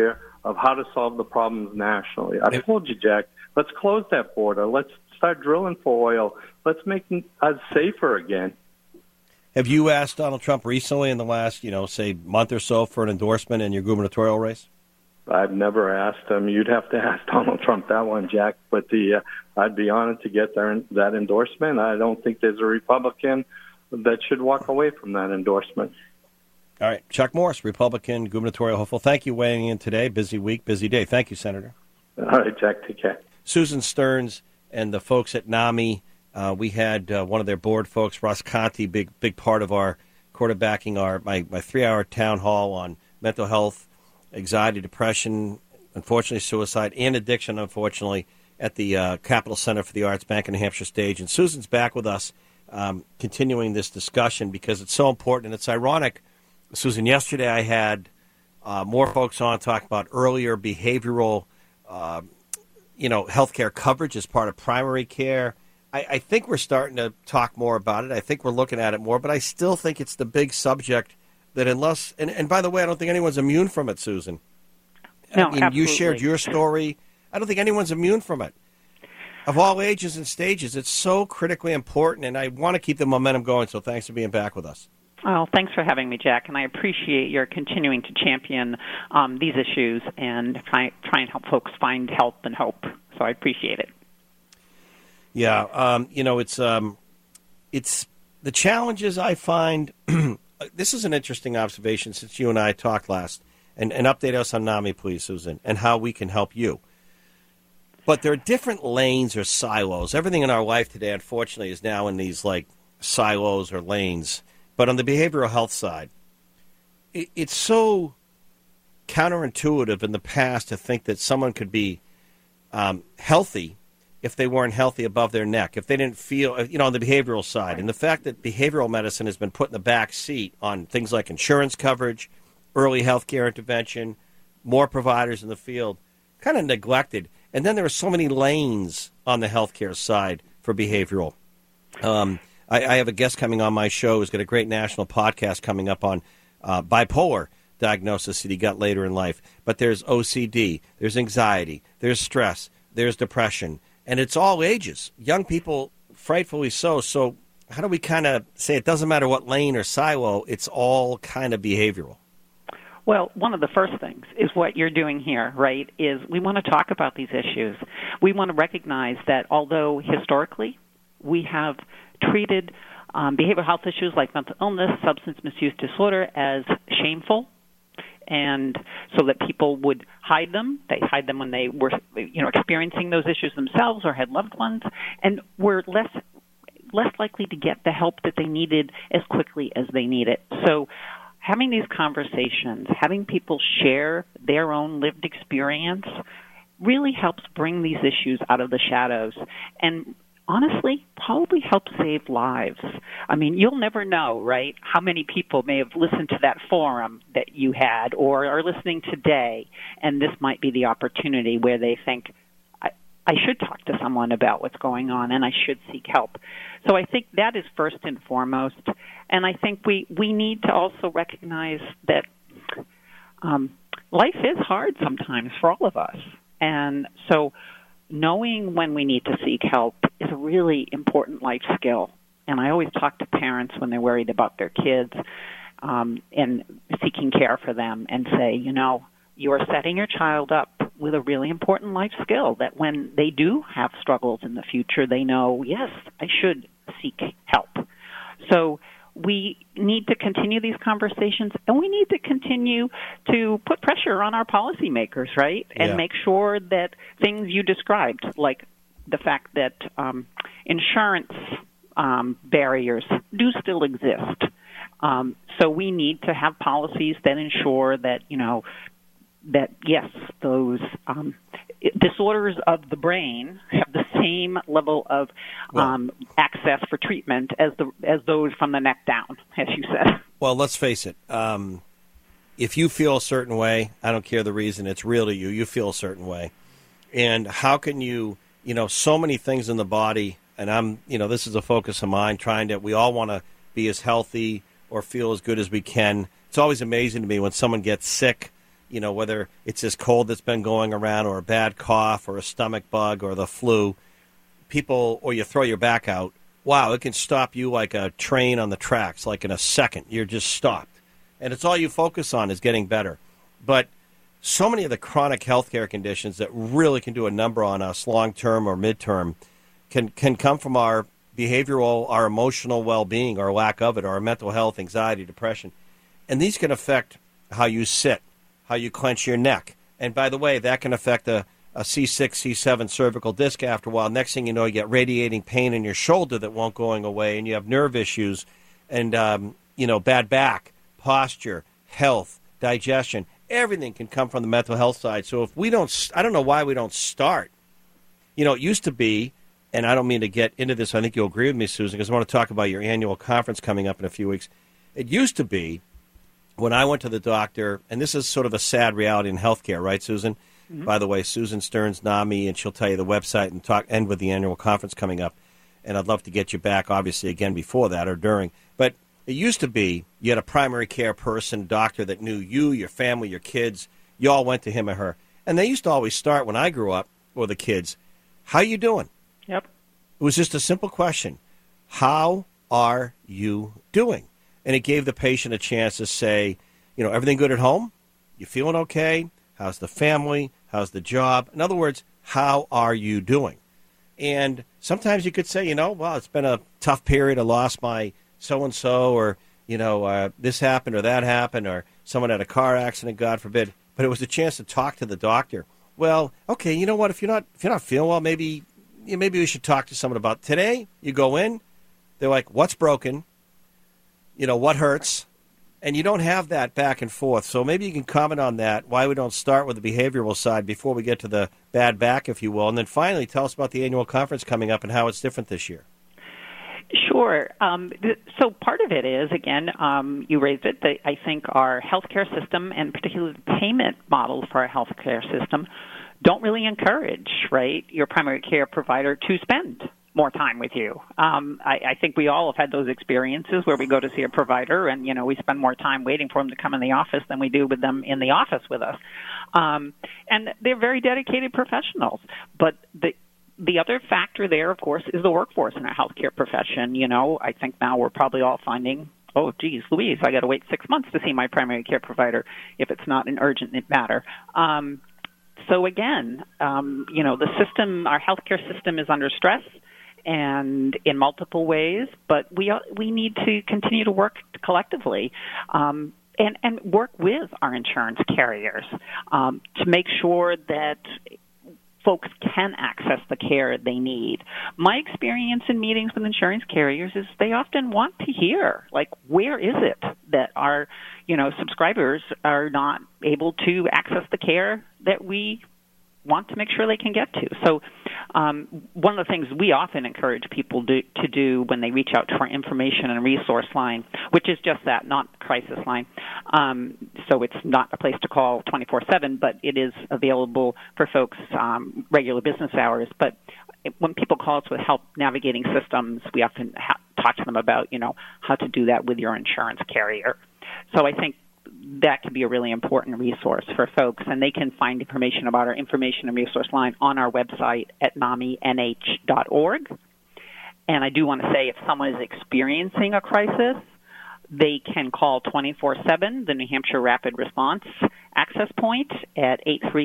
Speaker 13: of how to solve the problems nationally. I told you, Jack, let's close that border. Let's start drilling for oil. Let's make us safer again.
Speaker 1: Have you asked Donald Trump recently in the last, say, month or so for an endorsement in your gubernatorial race?
Speaker 13: I've never asked him. You'd have to ask Donald Trump that one, Jack. But I'd be honored to get that endorsement. I don't think there's a Republican that should walk away from that endorsement.
Speaker 1: All right. Chuck Morse, Republican gubernatorial hopeful. Thank you weighing in today. Busy week, busy day. Thank you, Senator.
Speaker 13: All right, Jack. Take care.
Speaker 1: Susan Stearns and the folks at NAMI. We had one of their board folks, Ross Conti, big part of our quarterbacking my 3-hour town hall on mental health, anxiety, depression, unfortunately suicide, and addiction, unfortunately, at the Capital Center for the Arts, Bank of New Hampshire stage. And Susan's back with us, continuing this discussion because it's so important. And it's ironic, Susan, yesterday I had more folks on talking about earlier behavioral, healthcare coverage as part of primary care. I think we're starting to talk more about it. I think we're looking at it more, but I still think it's the big subject that unless, and by the way, I don't think anyone's immune from it, Susan.
Speaker 14: No,
Speaker 1: I mean,
Speaker 14: absolutely.
Speaker 1: you shared your story. I don't think anyone's immune from it. Of all ages and stages, it's so critically important, and I want to keep the momentum going, so thanks for being back with us.
Speaker 14: Well, thanks for having me, Jack, and I appreciate your continuing to champion these issues and try and help folks find help and hope. So I appreciate it.
Speaker 1: Yeah, it's the challenges I find. This is an interesting observation since you and I talked last, and update us on NAMI, please, Susan, and how we can help you. But there are different lanes or silos. Everything in our life today, unfortunately, is now in these silos or lanes. But on the behavioral health side, it's so counterintuitive in the past to think that someone could be healthy if they weren't healthy above their neck, if they didn't feel, on the behavioral side. Right. And the fact that behavioral medicine has been put in the back seat on things like insurance coverage, early health care intervention, more providers in the field, kind of neglected. And then there are so many lanes on the healthcare side for behavioral. I have a guest coming on my show who's got a great national podcast coming up on bipolar diagnosis that he got later in life. But there's OCD, there's anxiety, there's stress, there's depression, and it's all ages. Young people, frightfully so. So how do we kind of say it doesn't matter what lane or silo, it's all kind of behavioral?
Speaker 14: Well, one of the first things is what you're doing here, right, is we want to talk about these issues. We want to recognize that although historically we have treated behavioral health issues like mental illness, substance misuse disorder as shameful, and so that people would hide them. They hide them when they were, experiencing those issues themselves or had loved ones, and were less likely to get the help that they needed as quickly as they need it. So having these conversations, having people share their own lived experience really helps bring these issues out of the shadows and honestly probably helps save lives. I mean, you'll never know, right, how many people may have listened to that forum that you had or are listening today, and this might be the opportunity where they think, I should talk to someone about what's going on and I should seek help. So I think that is first and foremost. And I think we need to also recognize that life is hard sometimes for all of us. And so knowing when we need to seek help is a really important life skill. And I always talk to parents when they're worried about their kids and seeking care for them and say, you are setting your child up with a really important life skill that when they do have struggles in the future, they know, yes, I should seek help. So we need to continue these conversations, and we need to continue to put pressure on our policymakers, right? And make sure that things you described, like the fact that insurance barriers do still exist. So we need to have policies that ensure that, that, yes, those disorders of the brain have the same level of access for treatment as those from the neck down, as you said.
Speaker 1: Well, let's face it. If you feel a certain way, I don't care the reason, it's real to you. You feel a certain way. And how can you, so many things in the body, and this is a focus of mine, we all want to be as healthy or feel as good as we can. It's always amazing to me when someone gets sick whether it's this cold that's been going around or a bad cough or a stomach bug or the flu, or you throw your back out, wow, it can stop you like a train on the tracks, like in a second. You're just stopped. And it's all you focus on is getting better. But so many of the chronic healthcare conditions that really can do a number on us long-term or mid-term can come from our behavioral, our emotional well-being, or lack of it, or our mental health, anxiety, depression. And these can affect how you sit, how you clench your neck. And by the way, that can affect a C6, C7 cervical disc after a while. Next thing you know, you get radiating pain in your shoulder that won't going away, and you have nerve issues and, bad back, posture, health, digestion. Everything can come from the mental health side. So if we don't, I don't know why we don't start. It used to be, and I don't mean to get into this, I think you'll agree with me, Susan, because I want to talk about your annual conference coming up in a few weeks. It used to be when I went to the doctor, and this is sort of a sad reality in healthcare, right, Susan? Mm-hmm. By the way, Susan Stearns, NAMI, and she'll tell you the website and end with the annual conference coming up. And I'd love to get you back, obviously, again before that or during. But it used to be you had a primary care person, doctor that knew you, your family, your kids. You all went to him or her. And they used to always start when I grew up, or the kids, how you doing?
Speaker 14: Yep.
Speaker 1: It was just a simple question. How are you doing? And it gave the patient a chance to say, everything good at home? You feeling okay? How's the family? How's the job? In other words, how are you doing? And sometimes you could say, well, it's been a tough period. I lost my so-and-so, or, this happened or that happened, or someone had a car accident, God forbid. But it was a chance to talk to the doctor. Well, okay, you know what? If you're not feeling well, maybe we should talk to someone about it. Today. You go in, they're like, what's broken? What hurts? And you don't have that back and forth. So maybe you can comment on that, why we don't start with the behavioral side before we get to the bad back, if you will. And then finally, tell us about the annual conference coming up and how it's different this year.
Speaker 14: Sure. So part of it is, again, you raised it, that I think our healthcare system, and particularly the payment models for our healthcare system, don't really encourage, right, your primary care provider to spend more time with you. I think we all have had those experiences where we go to see a provider and, we spend more time waiting for them to come in the office than we do with them in the office with us. And they're very dedicated professionals. But the other factor there, of course, is the workforce in our healthcare profession. I think now we're probably all finding, oh, geez, Louise, I got to wait 6 months to see my primary care provider if it's not an urgent matter. So again, the system, our healthcare system is under stress and in multiple ways, but we need to continue to work collectively and work with our insurance carriers to make sure that folks can access the care they need. My experience in meetings with insurance carriers is they often want to hear, like, where is it that our, subscribers are not able to access the care that we want to make sure they can get to. So one of the things we often encourage people to do when they reach out to our information and resource line, which is just that, not crisis line. So it's not a place to call 24/7, but it is available for folks regular business hours. But when people call us with help navigating systems, we often talk to them about, how to do that with your insurance carrier. So I think that could be a really important resource for folks, and they can find information about our information and resource line on our website at NAMINH.org. And I do want to say, if someone is experiencing a crisis, they can call 24/7, the New Hampshire Rapid Response Access Point, at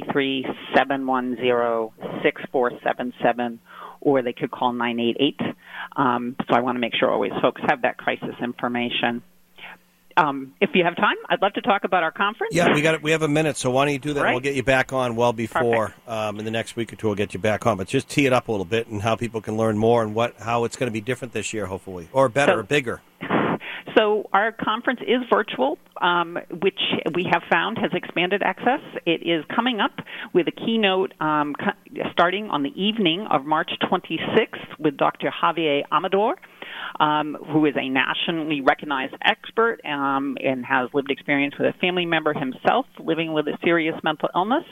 Speaker 14: 833-710-6477, or they could call 988. So I want to make sure always folks have that crisis information. If you have time, I'd love to talk about our conference.
Speaker 1: Yeah, we have a minute, so why don't you do that? Right. We'll get you back on well before in the next week or two. We'll get you back on, but just tee it up a little bit and how people can learn more and how it's going to be different this year, hopefully, or better, or bigger.
Speaker 14: So our conference is virtual, which we have found has expanded access. It is coming up with a keynote starting on the evening of March 26th with Dr. Javier Amador, who is a nationally recognized expert and has lived experience with a family member himself living with a serious mental illness.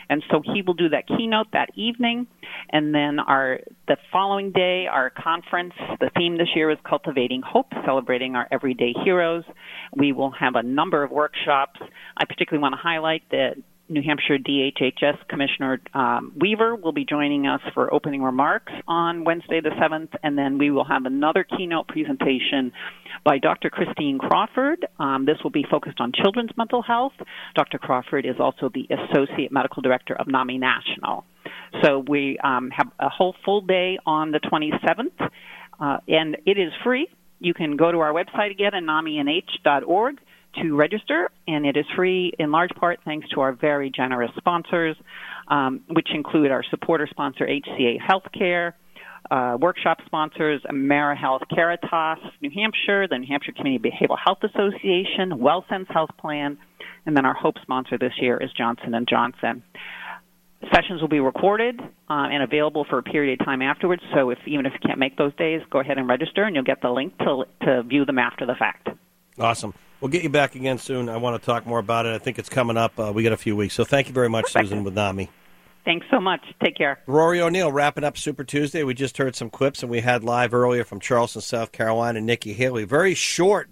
Speaker 14: And so he will do that keynote that evening. And then the following day, our conference, the theme this year is Cultivating Hope, celebrating our everyday heroes. We will have a number of workshops. I particularly want to highlight that New Hampshire DHHS Commissioner Weaver will be joining us for opening remarks on Wednesday the 7th, and then we will have another keynote presentation by Dr. Christine Crawford. This will be focused on children's mental health. Dr. Crawford is also the Associate Medical Director of NAMI National. So we have a whole full day on the 27th, and it is free. You can go to our website again at naminh.org to register, and it is free in large part thanks to our very generous sponsors, which include our supporter sponsor, HCA Healthcare, workshop sponsors, AmeriHealth Caritas New Hampshire, the New Hampshire Community Behavioral Health Association, WellSense Health Plan, and then our Hope sponsor this year is Johnson & Johnson. Sessions will be recorded and available for a period of time afterwards, so even if you can't make those days, go ahead and register, and you'll get the link to view them after the fact.
Speaker 1: Awesome. We'll get you back again soon. I want to talk more about it. I think it's coming up. We got a few weeks. So thank you very much,
Speaker 14: Perfect.
Speaker 1: Susan, with NAMI.
Speaker 14: Thanks so much. Take care.
Speaker 1: Rory O'Neill, wrapping up Super Tuesday. We just heard some clips, and we had live earlier from Charleston, South Carolina, Nikki Haley. Very short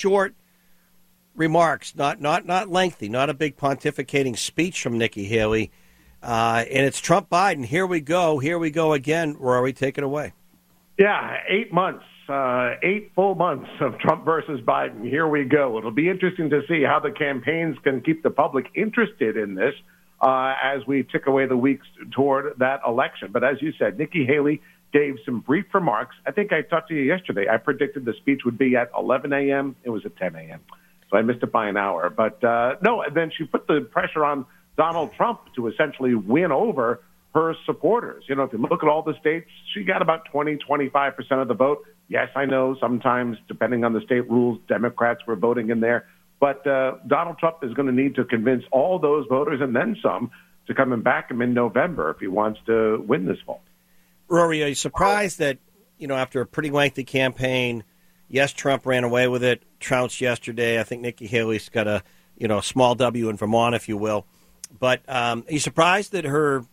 Speaker 1: remarks, not lengthy, not a big pontificating speech from Nikki Haley. And it's Trump-Biden. Here we go again. Rory, take it away.
Speaker 15: Yeah, 8 months. 8 full months of Trump versus Biden. Here we go. It'll be interesting to see how the campaigns can keep the public interested in this as we tick away the weeks toward that election. But as you said, Nikki Haley gave some brief remarks. I think I talked to you yesterday. I predicted the speech would be at 11 a.m. It was at 10 a.m. So I missed it by an hour. But no, and then she put the pressure on Donald Trump to essentially win over her supporters. You know, if you look at all the states, she got about 25% of the vote. Yes, I know sometimes, depending on the state rules, Democrats were voting in there. But Donald Trump is going to need to convince all those voters and then some to come and back him in November if he wants to win this fall.
Speaker 1: Rory, are you surprised that, after a pretty lengthy campaign, yes, Trump ran away with it, trounced yesterday. I think Nikki Haley's got a, small W in Vermont, if you will. But are you surprised that her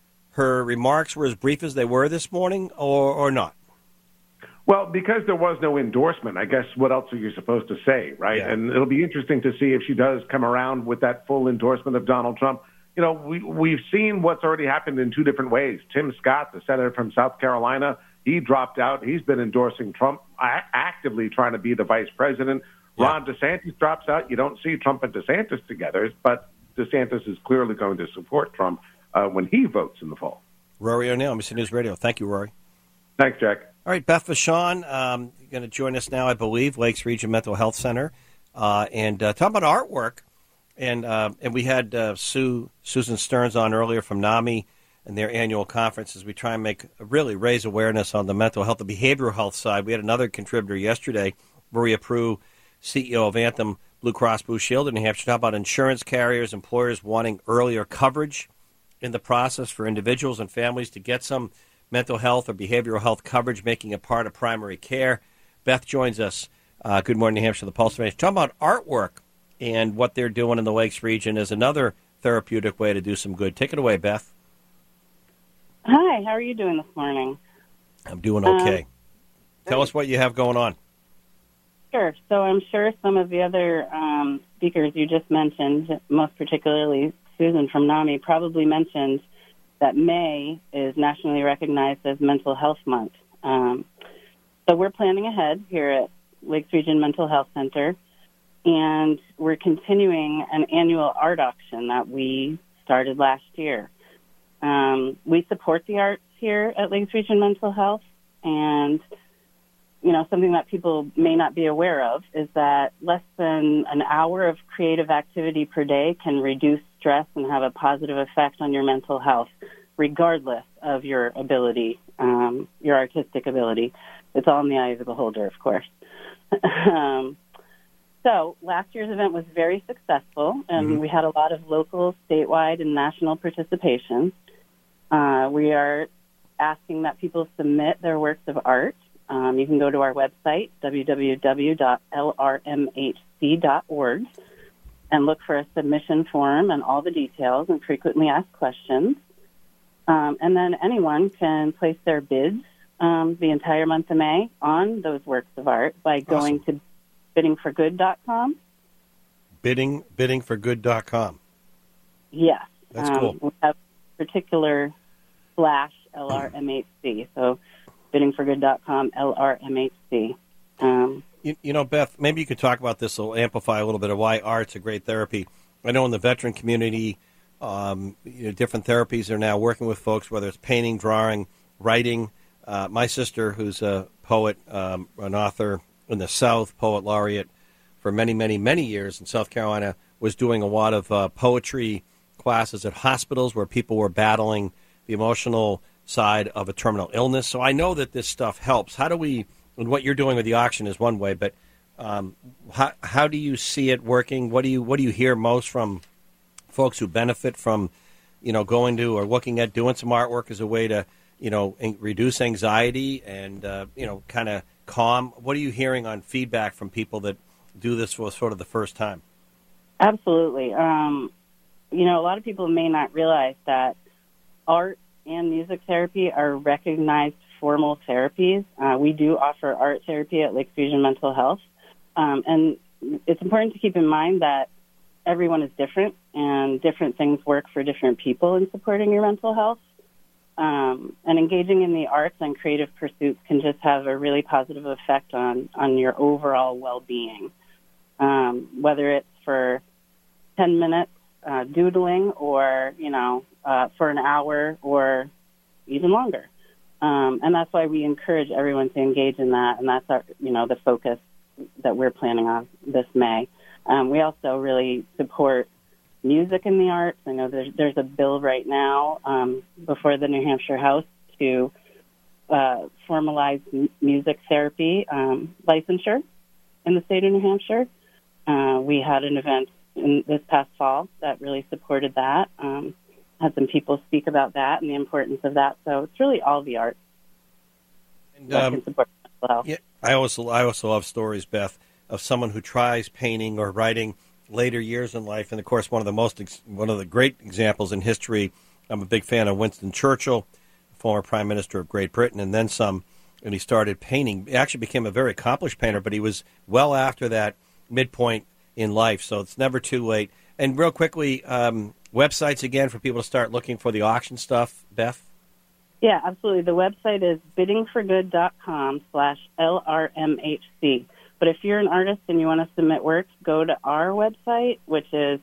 Speaker 1: remarks were as brief as they were this morning or not?
Speaker 15: Well, because there was no endorsement, I guess what else are you supposed to say, right? Yeah. And it'll be interesting to see if she does come around with that full endorsement of Donald Trump. We've seen what's already happened in two different ways. Tim Scott, the senator from South Carolina, he dropped out. He's been endorsing Trump, actively trying to be the vice president. Yeah. Ron DeSantis drops out. You don't see Trump and DeSantis together, but DeSantis is clearly going to support Trump when he votes in the fall.
Speaker 1: Rory O'Neill, NBC News Radio. Thank you, Rory.
Speaker 15: Thanks, Jack.
Speaker 1: All right, Beth Vachon, you're going to join us now, I believe, Lakes Region Mental Health Center, and talk about artwork. And we had Susan Stearns on earlier from NAMI and their annual conference as we try and raise awareness on the mental health, the behavioral health side. We had another contributor yesterday, Maria Prue, CEO of Anthem Blue Cross Blue Shield in New Hampshire, talk about insurance carriers, employers wanting earlier coverage in the process for individuals and families to get some mental health or behavioral health coverage, making it part of primary care. Beth joins us. Good morning, New Hampshire, the Pulse of Nation. Talking about artwork and what they're doing in the Lakes region is another therapeutic way to do some good. Take it away, Beth.
Speaker 16: Hi, how are you doing this morning?
Speaker 1: I'm doing okay. Tell us what you have going on.
Speaker 16: Sure. So I'm sure some of the other speakers you just mentioned, most particularly Susan from NAMI, probably mentioned that May is nationally recognized as Mental Health Month. So we're planning ahead here at Lakes Region Mental Health Center, and we're continuing an annual art auction that we started last year. We support the arts here at Lakes Region Mental Health, and something that people may not be aware of is that less than an hour of creative activity per day can reduce stress and have a positive effect on your mental health, regardless of your ability, your artistic ability. It's all in the eye of the beholder, of course. So last year's event was very successful, and we had a lot of local, statewide, and national participation. We are asking that people submit their works of art. You can go to our website, www.lrmhc.org, and look for a submission form and all the details and frequently asked questions. And then anyone can place their bids the entire month of May on those works of art by going to biddingforgood.com.
Speaker 1: Biddingforgood.com.
Speaker 16: Yes.
Speaker 1: That's cool.
Speaker 16: We have particular /LRMHC, so biddingforgood.com, LRMHC.
Speaker 1: You know, Beth, maybe you could talk about this, will amplify a little bit of why art's a great therapy. I know in the veteran community, different therapies are now working with folks, whether it's painting, drawing, writing. My sister, who's a poet, an author in the South, poet laureate for many, many, many years in South Carolina, was doing a lot of poetry classes at hospitals where people were battling the emotional side of a terminal illness. So I know that this stuff helps. How do we, and what you're doing with the auction is one way, but how do you see it working? What do you hear most from folks who benefit from, going to or looking at doing some artwork as a way to, reduce anxiety and, kind of calm? What are you hearing on feedback from people that do this for sort of the first time?
Speaker 16: Absolutely. A lot of people may not realize that art and music therapy are recognized formal therapies. We do offer art therapy at Lake Fusion Mental Health. And it's important to keep in mind that everyone is different and different things work for different people in supporting your mental health. And engaging in the arts and creative pursuits can just have a really positive effect on your overall well-being. Whether it's for 10 minutes doodling or, for an hour or even longer. And that's why we encourage everyone to engage in that, and that's our, the focus that we're planning on this May. We also really support music in the arts. I know there's a bill right now before the New Hampshire House to formalize music therapy licensure in the state of New Hampshire. We had an event this past fall that really supported that. Had some people speak about that and the importance of that. So it's really all the arts that can support mental health.
Speaker 1: Yeah, I also love stories, Beth, of someone who tries painting or writing later years in life. And of course, one of the great examples in history. I'm a big fan of Winston Churchill, former Prime Minister of Great Britain, and then some. And he started painting. He actually became a very accomplished painter, but he was well after that midpoint in life. So it's never too late. And real quickly, websites again for people to start looking for the auction stuff, Beth?
Speaker 16: Yeah, absolutely. The website is biddingforgood.com/LRMHC. But if you're an artist and you want to submit work, go to our website, which is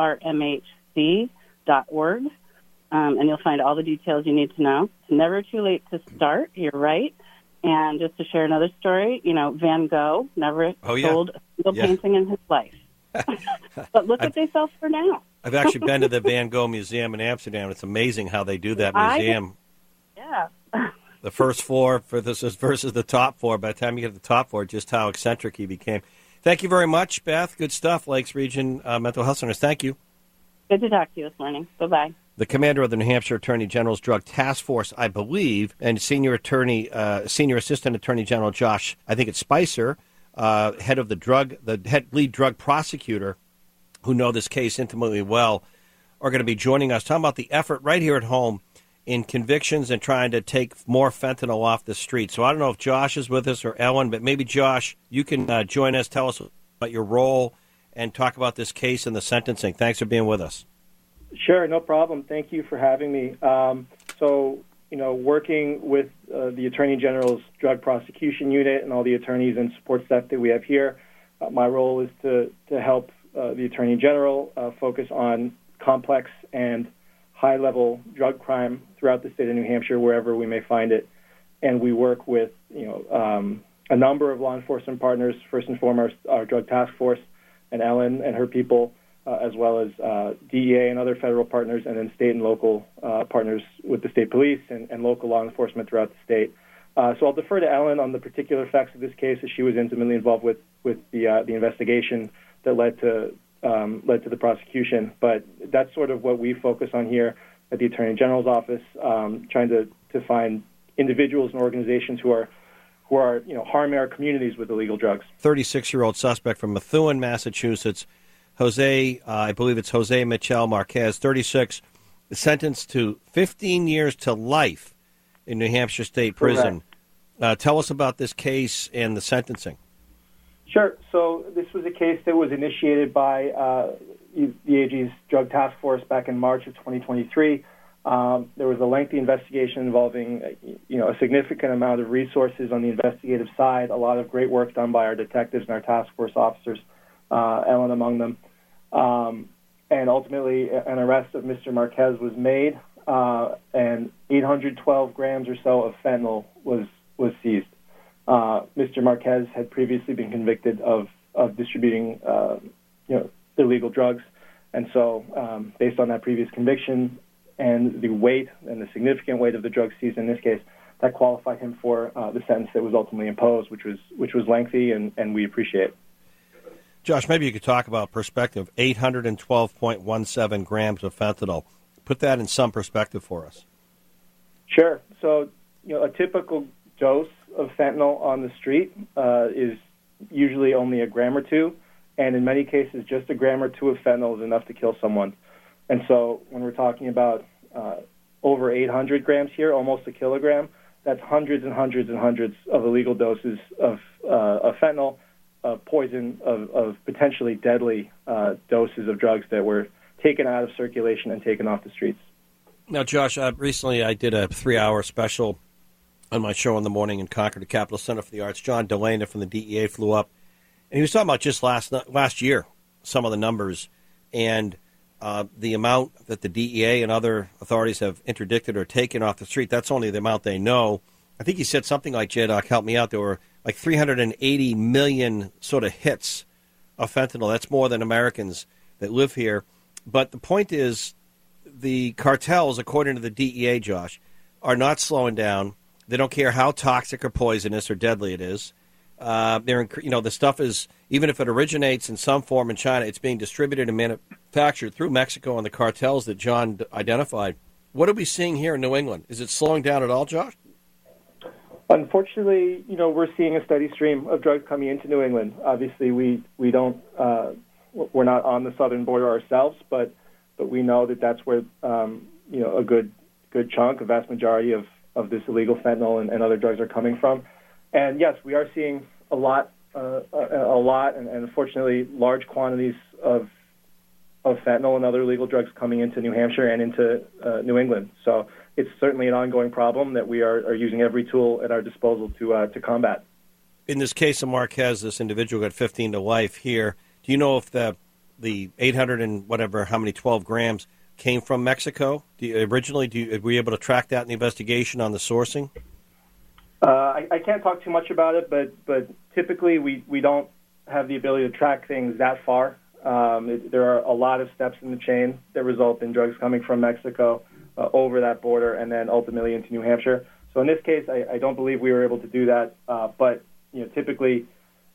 Speaker 16: lrmhc.org, and you'll find all the details you need to know. It's never too late to start. You're right. And just to share another story, Van Gogh never sold a single painting in his life. But look what they sell for now.
Speaker 1: I've actually been to the Van Gogh Museum in Amsterdam. It's amazing how they do that museum.
Speaker 16: Yeah.
Speaker 1: The first floor for this versus the top floor. By the time you get to the top floor, just how eccentric he became. Thank you very much, Beth. Good stuff, Lakes Region Mental Health Centers. Thank you.
Speaker 16: Good to talk to you this morning. Bye-bye.
Speaker 1: The commander of the New Hampshire Attorney General's Drug Task Force, I believe, and Senior Assistant Attorney General Josh, I think it's Spicer, head of the head lead drug prosecutor, who know this case intimately well, are going to be joining us, talking about the effort right here at home in convictions and trying to take more fentanyl off the street. So I don't know if Josh is with us or Ellen, but maybe Josh, you can join us, tell us about your role, and talk about this case and the sentencing. Thanks for being with us.
Speaker 17: Sure, no problem. Thank you for having me. Working with the Attorney General's Drug Prosecution Unit and all the attorneys and support staff that we have here, my role is to help the Attorney General focus on complex and high-level drug crime throughout the state of New Hampshire, wherever we may find it. And we work with, a number of law enforcement partners, first and foremost our Drug Task Force and Ellen and her people, as well as DEA and other federal partners, and then state and local partners with the state police and local law enforcement throughout the state. So I'll defer to Ellen on the particular facts of this case, as she was intimately involved with the investigation that led to the prosecution. But that's sort of what we focus on here at the Attorney General's office, trying to find individuals and organizations who are harming our communities with illegal drugs.
Speaker 1: 36-year-old suspect from Methuen, Massachusetts, I believe it's Jose Michel Marquez, 36, sentenced to 15 years to life in New Hampshire State Prison. Tell us about this case and the sentencing.
Speaker 17: Sure. So this was a case that was initiated by the AG's Drug Task Force back in March of 2023. There was a lengthy investigation involving, a significant amount of resources on the investigative side, a lot of great work done by our detectives and our task force officers, Ellen among them. And ultimately, an arrest of Mr. Marquez was made, and 812 grams or so of fentanyl was seized. Mr. Marquez had previously been convicted of distributing, illegal drugs, and so based on that previous conviction and the weight and the significant weight of the drugs seized in this case, that qualified him for the sentence that was ultimately imposed, which was lengthy, and we appreciate.
Speaker 1: Josh, maybe you could talk about perspective. 812.17 grams of fentanyl. Put that in some perspective for us.
Speaker 17: Sure. So, a typical dose of fentanyl on the street is usually only a gram or two, and in many cases, just a gram or two of fentanyl is enough to kill someone. And so, when we're talking about over 800 grams here, almost a kilogram, that's hundreds and hundreds and hundreds of illegal doses of fentanyl, of poison, of potentially deadly doses of drugs that were taken out of circulation and taken off the streets.
Speaker 1: Now, Josh, recently I did a 3-hour special on my show in the morning in Concord, the Capitol Center for the Arts. John Delana from the DEA flew up, and he was talking about just last year some of the numbers and the amount that the DEA and other authorities have interdicted or taken off the street. That's only the amount they know. I think he said something like, J-Doc, help me out, there were like 380 million sort of hits of fentanyl. That's more than Americans that live here. But the point is, the cartels, according to the DEA, Josh, are not slowing down. They don't care how toxic or poisonous or deadly it is. The stuff is, even if it originates in some form in China, it's being distributed and manufactured through Mexico and the cartels that John identified. What are we seeing here in New England? Is it slowing down at all, Josh?
Speaker 17: Unfortunately, we're seeing a steady stream of drugs coming into New England. Obviously, we're not on the southern border ourselves, but we know that that's where a good chunk, a vast majority of this illegal fentanyl and other drugs are coming from. And yes, we are seeing a lot, and unfortunately large quantities of fentanyl and other illegal drugs coming into New Hampshire and into New England. So it's certainly an ongoing problem that we are using every tool at our disposal to combat.
Speaker 1: In this case of Marquez, this individual got 15 to life here. Do you know if the 800 and whatever, how many, 12 grams came from Mexico? Were you able to track that in the investigation on the sourcing?
Speaker 17: I can't talk too much about it, but typically we don't have the ability to track things that far. There are a lot of steps in the chain that result in drugs coming from Mexico over that border and then ultimately into New Hampshire. So in this case, I don't believe we were able to do that. But typically,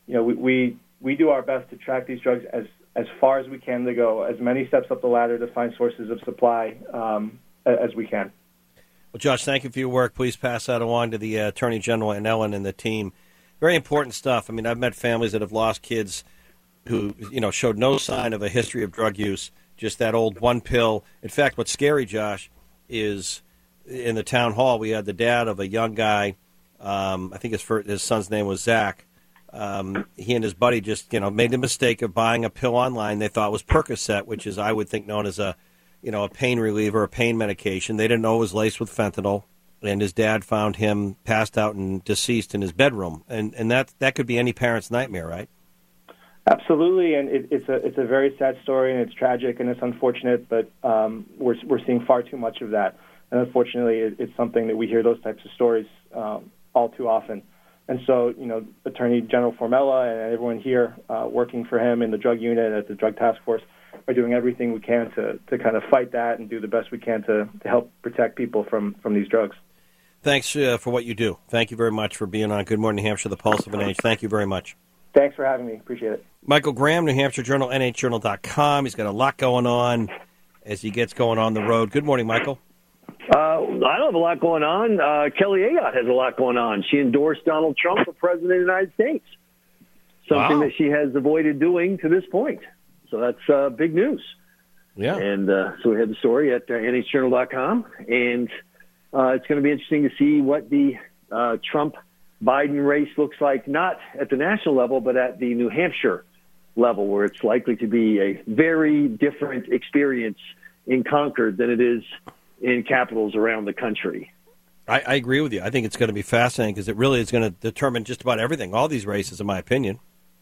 Speaker 17: we do our best to track these drugs as far as we can to go, as many steps up the ladder to find sources of supply as we can.
Speaker 1: Well, Josh, thank you for your work. Please pass that along to the Attorney General and Ellen and the team. Very important stuff. I mean, I've met families that have lost kids who, showed no sign of a history of drug use, just that old one pill. In fact, what's scary, Josh, is in the town hall, we had the dad of a young guy. I think his son's name was Zach. He and his buddy just, made the mistake of buying a pill online they thought was Percocet, which is, I would think, known as a pain reliever, a pain medication. They didn't know it was laced with fentanyl, and his dad found him passed out and deceased in his bedroom. And that could be any parent's nightmare, right?
Speaker 17: Absolutely, and it's a very sad story, and it's tragic, and it's unfortunate, but we're seeing far too much of that. And unfortunately, it's something that we hear those types of stories all too often. And so, Attorney General Formella and everyone here working for him in the drug unit at the Drug Task Force are doing everything we can to kind of fight that and do the best we can to help protect people from these drugs.
Speaker 1: Thanks for what you do. Thank you very much for being on Good Morning New Hampshire, the Pulse of an Age. Thank you very much.
Speaker 17: Thanks for having me. Appreciate it.
Speaker 1: Michael Graham, New Hampshire Journal, NHJournal.com. He's got a lot going on as he gets going on the road. Good morning, Michael.
Speaker 18: I don't have a lot going on. Kelly Ayotte has a lot going on. She endorsed Donald Trump for president of the United States, something that she has avoided doing to this point. So that's big news.
Speaker 1: Yeah.
Speaker 18: And so we have the story at nhjournal.com, and it's going to be interesting to see what the Trump-Biden race looks like, not at the national level, but at the New Hampshire level, where it's likely to be a very different experience in Concord than it is in capitals around the country.
Speaker 1: I agree with you. I think it's going to be fascinating because it really is going to determine just about everything, all these races, in my opinion.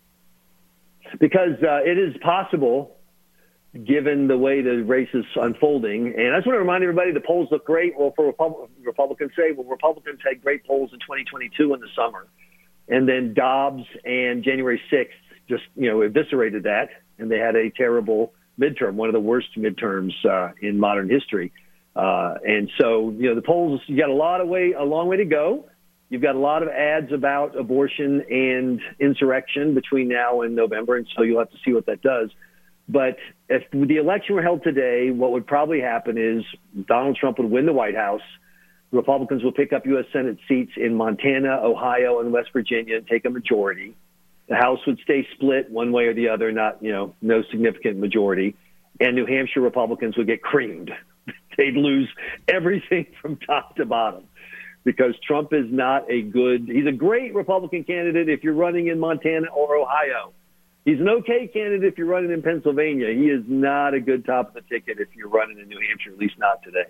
Speaker 18: Because it is possible, given the way the race is unfolding, and I just want to remind everybody the polls look great. Well, for Republicans Republicans had great polls in 2022 in the summer, and then Dobbs and January 6th just eviscerated that, and they had a terrible midterm, one of the worst midterms in modern history. And so, the polls, you got a long way to go. You've got a lot of ads about abortion and insurrection between now and November, and so you'll have to see what that does. But if the election were held today, what would probably happen is Donald Trump would win the White House. Republicans will pick up U.S. Senate seats in Montana, Ohio, and West Virginia and take a majority. The House would stay split one way or the other, not, no significant majority. And New Hampshire Republicans would get creamed. They'd lose everything from top to bottom because Trump is not he's a great Republican candidate if you're running in Montana or Ohio. He's an okay candidate if you're running in Pennsylvania. He is not a good top of the ticket if you're running in New Hampshire, at least not today.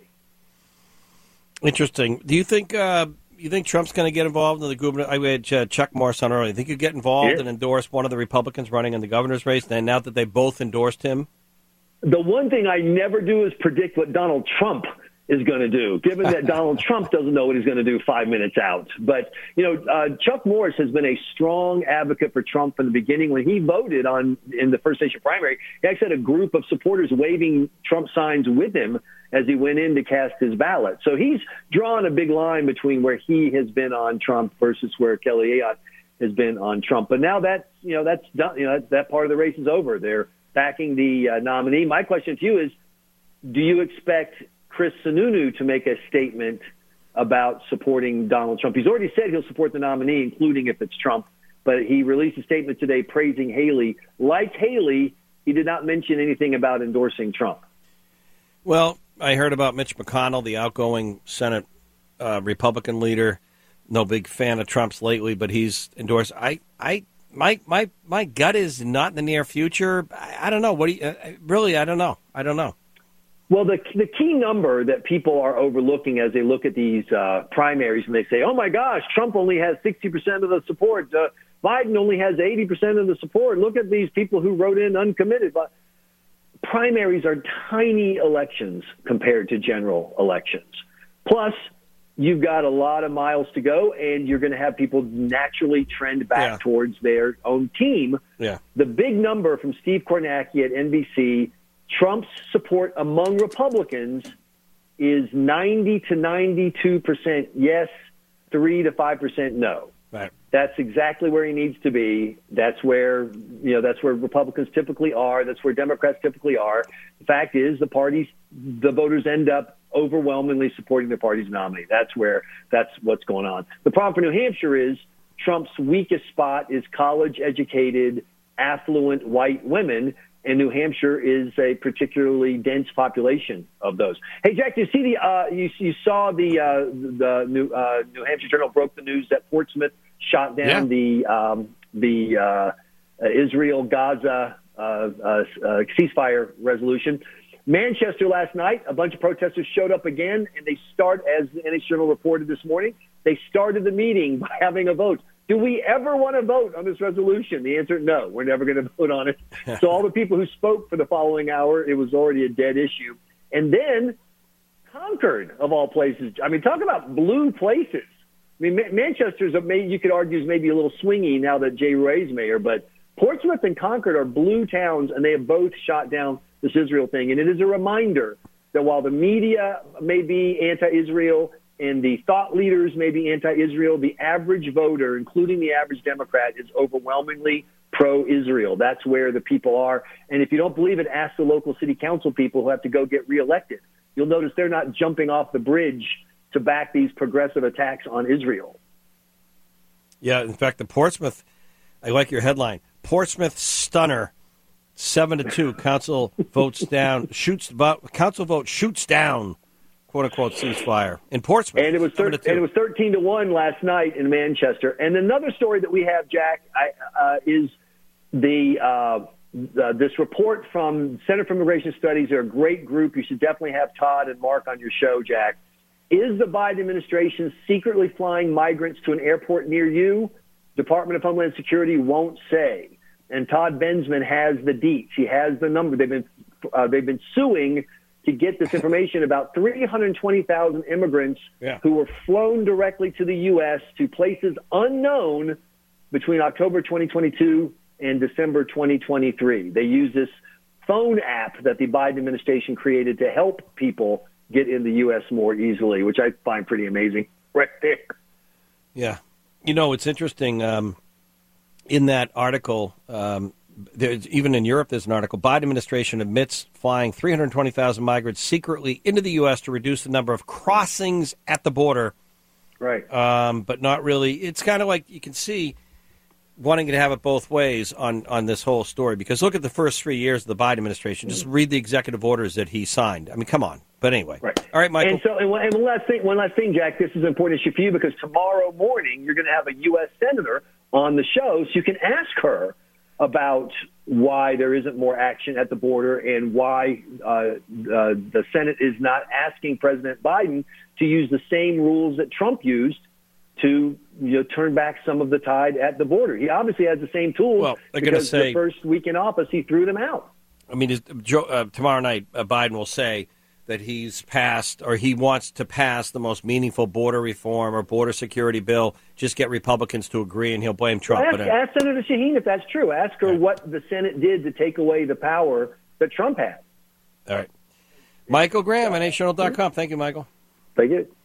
Speaker 1: Interesting. Do you think Trump's going to get involved in the gubernatorial? I had Chuck Morris on earlier. Do you think he'd get involved and endorse one of the Republicans running in the governor's race? And now that they both endorsed him?
Speaker 18: The one thing I never do is predict what Donald Trump is going to do, given that Donald Trump doesn't know what he's going to do 5 minutes out. But, Chuck Morris has been a strong advocate for Trump from the beginning. When he voted in the First Nation primary, he actually had a group of supporters waving Trump signs with him as he went in to cast his ballot. So he's drawn a big line between where he has been on Trump versus where Kelly Ayotte has been on Trump. But now that's done. That part of the race is over. They're backing the nominee. My question to you is, do you expect Chris Sununu to make a statement about supporting Donald Trump? He's already said he'll support the nominee, including if it's Trump, but he released a statement today praising Haley. Like Haley, he did not mention anything about endorsing Trump.
Speaker 1: Well, I heard about Mitch McConnell, the outgoing Senate Republican leader. No big fan of Trump's lately, but he's endorsed. My gut is not in the near future. I don't know. What do you really? I don't know.
Speaker 18: Well, the key number that people are overlooking as they look at these primaries and they say, oh, my gosh, Trump only has 60% of the support. Biden only has 80% of the support. Look at these people who wrote in uncommitted. But primaries are tiny elections compared to general elections. Plus, you've got a lot of miles to go, and you're going to have people naturally trend back towards their own team.
Speaker 1: Yeah.
Speaker 18: The big number from Steve Kornacki at NBC, Trump's support among Republicans is 90 to 92% yes, 3 to 5% no.
Speaker 1: Right.
Speaker 18: That's exactly where he needs to be. That's where Republicans typically are. That's where Democrats typically are. The fact is, the voters end up overwhelmingly supporting their party's nominee. That's what's going on. The problem for New Hampshire is Trump's weakest spot is college-educated, affluent white women, and New Hampshire is a particularly dense population of those. Hey, Jack, you see you saw the New Hampshire Journal broke the news that Portsmouth shot down the Israel-Gaza ceasefire resolution. Manchester last night, a bunch of protesters showed up again, and they as the NH Journal reported this morning, they started the meeting by having a vote. Do we ever want to vote on this resolution? The answer, no, we're never going to vote on it. So all the people who spoke for the following hour, it was already a dead issue. And then Concord, of all places. I mean, talk about blue places. I mean, Manchester's, you could argue, is maybe a little swingy now that Jay Ray's mayor, but Portsmouth and Concord are blue towns, and they have both shot down this Israel thing. And it is a reminder that while the media may be anti-Israel and the thought leaders may be anti-Israel, the average voter, including the average Democrat, is overwhelmingly pro-Israel. That's where the people are. And if you don't believe it, ask the local city council people who have to go get reelected. You'll notice they're not jumping off the bridge to back these progressive attacks on Israel.
Speaker 1: Yeah, in fact, the Portsmouth, I like your headline, Portsmouth stunner 7-2. Council votes down. Council vote shoots down, quote unquote, ceasefire in Portsmouth.
Speaker 18: And it was 13-1 last night in Manchester. And another story that we have, Jack, is this report from Center for Immigration Studies. They're a great group. You should definitely have Todd and Mark on your show, Jack. Is the Biden administration secretly flying migrants to an airport near you? Department of Homeland Security won't say. And Todd Bensman has the deets. He has the number. They've been suing to get this information about 320,000 immigrants who were flown directly to the U.S. to places unknown between October 2022 and December 2023. They use this phone app that the Biden administration created to help people get in the U.S. more easily, which I find pretty amazing right there.
Speaker 1: Yeah. You know, it's interesting. In that article, even in Europe, there's an article. Biden administration admits flying 320,000 migrants secretly into the U.S. to reduce the number of crossings at the border.
Speaker 18: Right.
Speaker 1: But not really. It's kind of like you can see wanting to have it both ways on this whole story. Because look at the first 3 years of the Biden administration. Just read the executive orders that he signed. I mean, come on. But anyway.
Speaker 18: Right.
Speaker 1: All right, Michael.
Speaker 18: And one last thing, Jack, this is an important issue for you because tomorrow morning you're going to have a U.S. senator on the show, so you can ask her about why there isn't more action at the border and why the Senate is not asking President Biden to use the same rules that Trump used to turn back some of the tide at the border. He obviously has the same tools because the first week in office he threw them out.
Speaker 1: I mean, tomorrow night Biden will say that he's passed or he wants to pass the most meaningful border reform or border security bill, just get Republicans to agree, and he'll blame Trump.
Speaker 18: Ask Senator Shaheen if that's true. Ask her what the Senate did to take away the power that Trump had.
Speaker 1: All right. Michael Graham, NHJournal.com. Thank you, Michael.
Speaker 18: Thank you.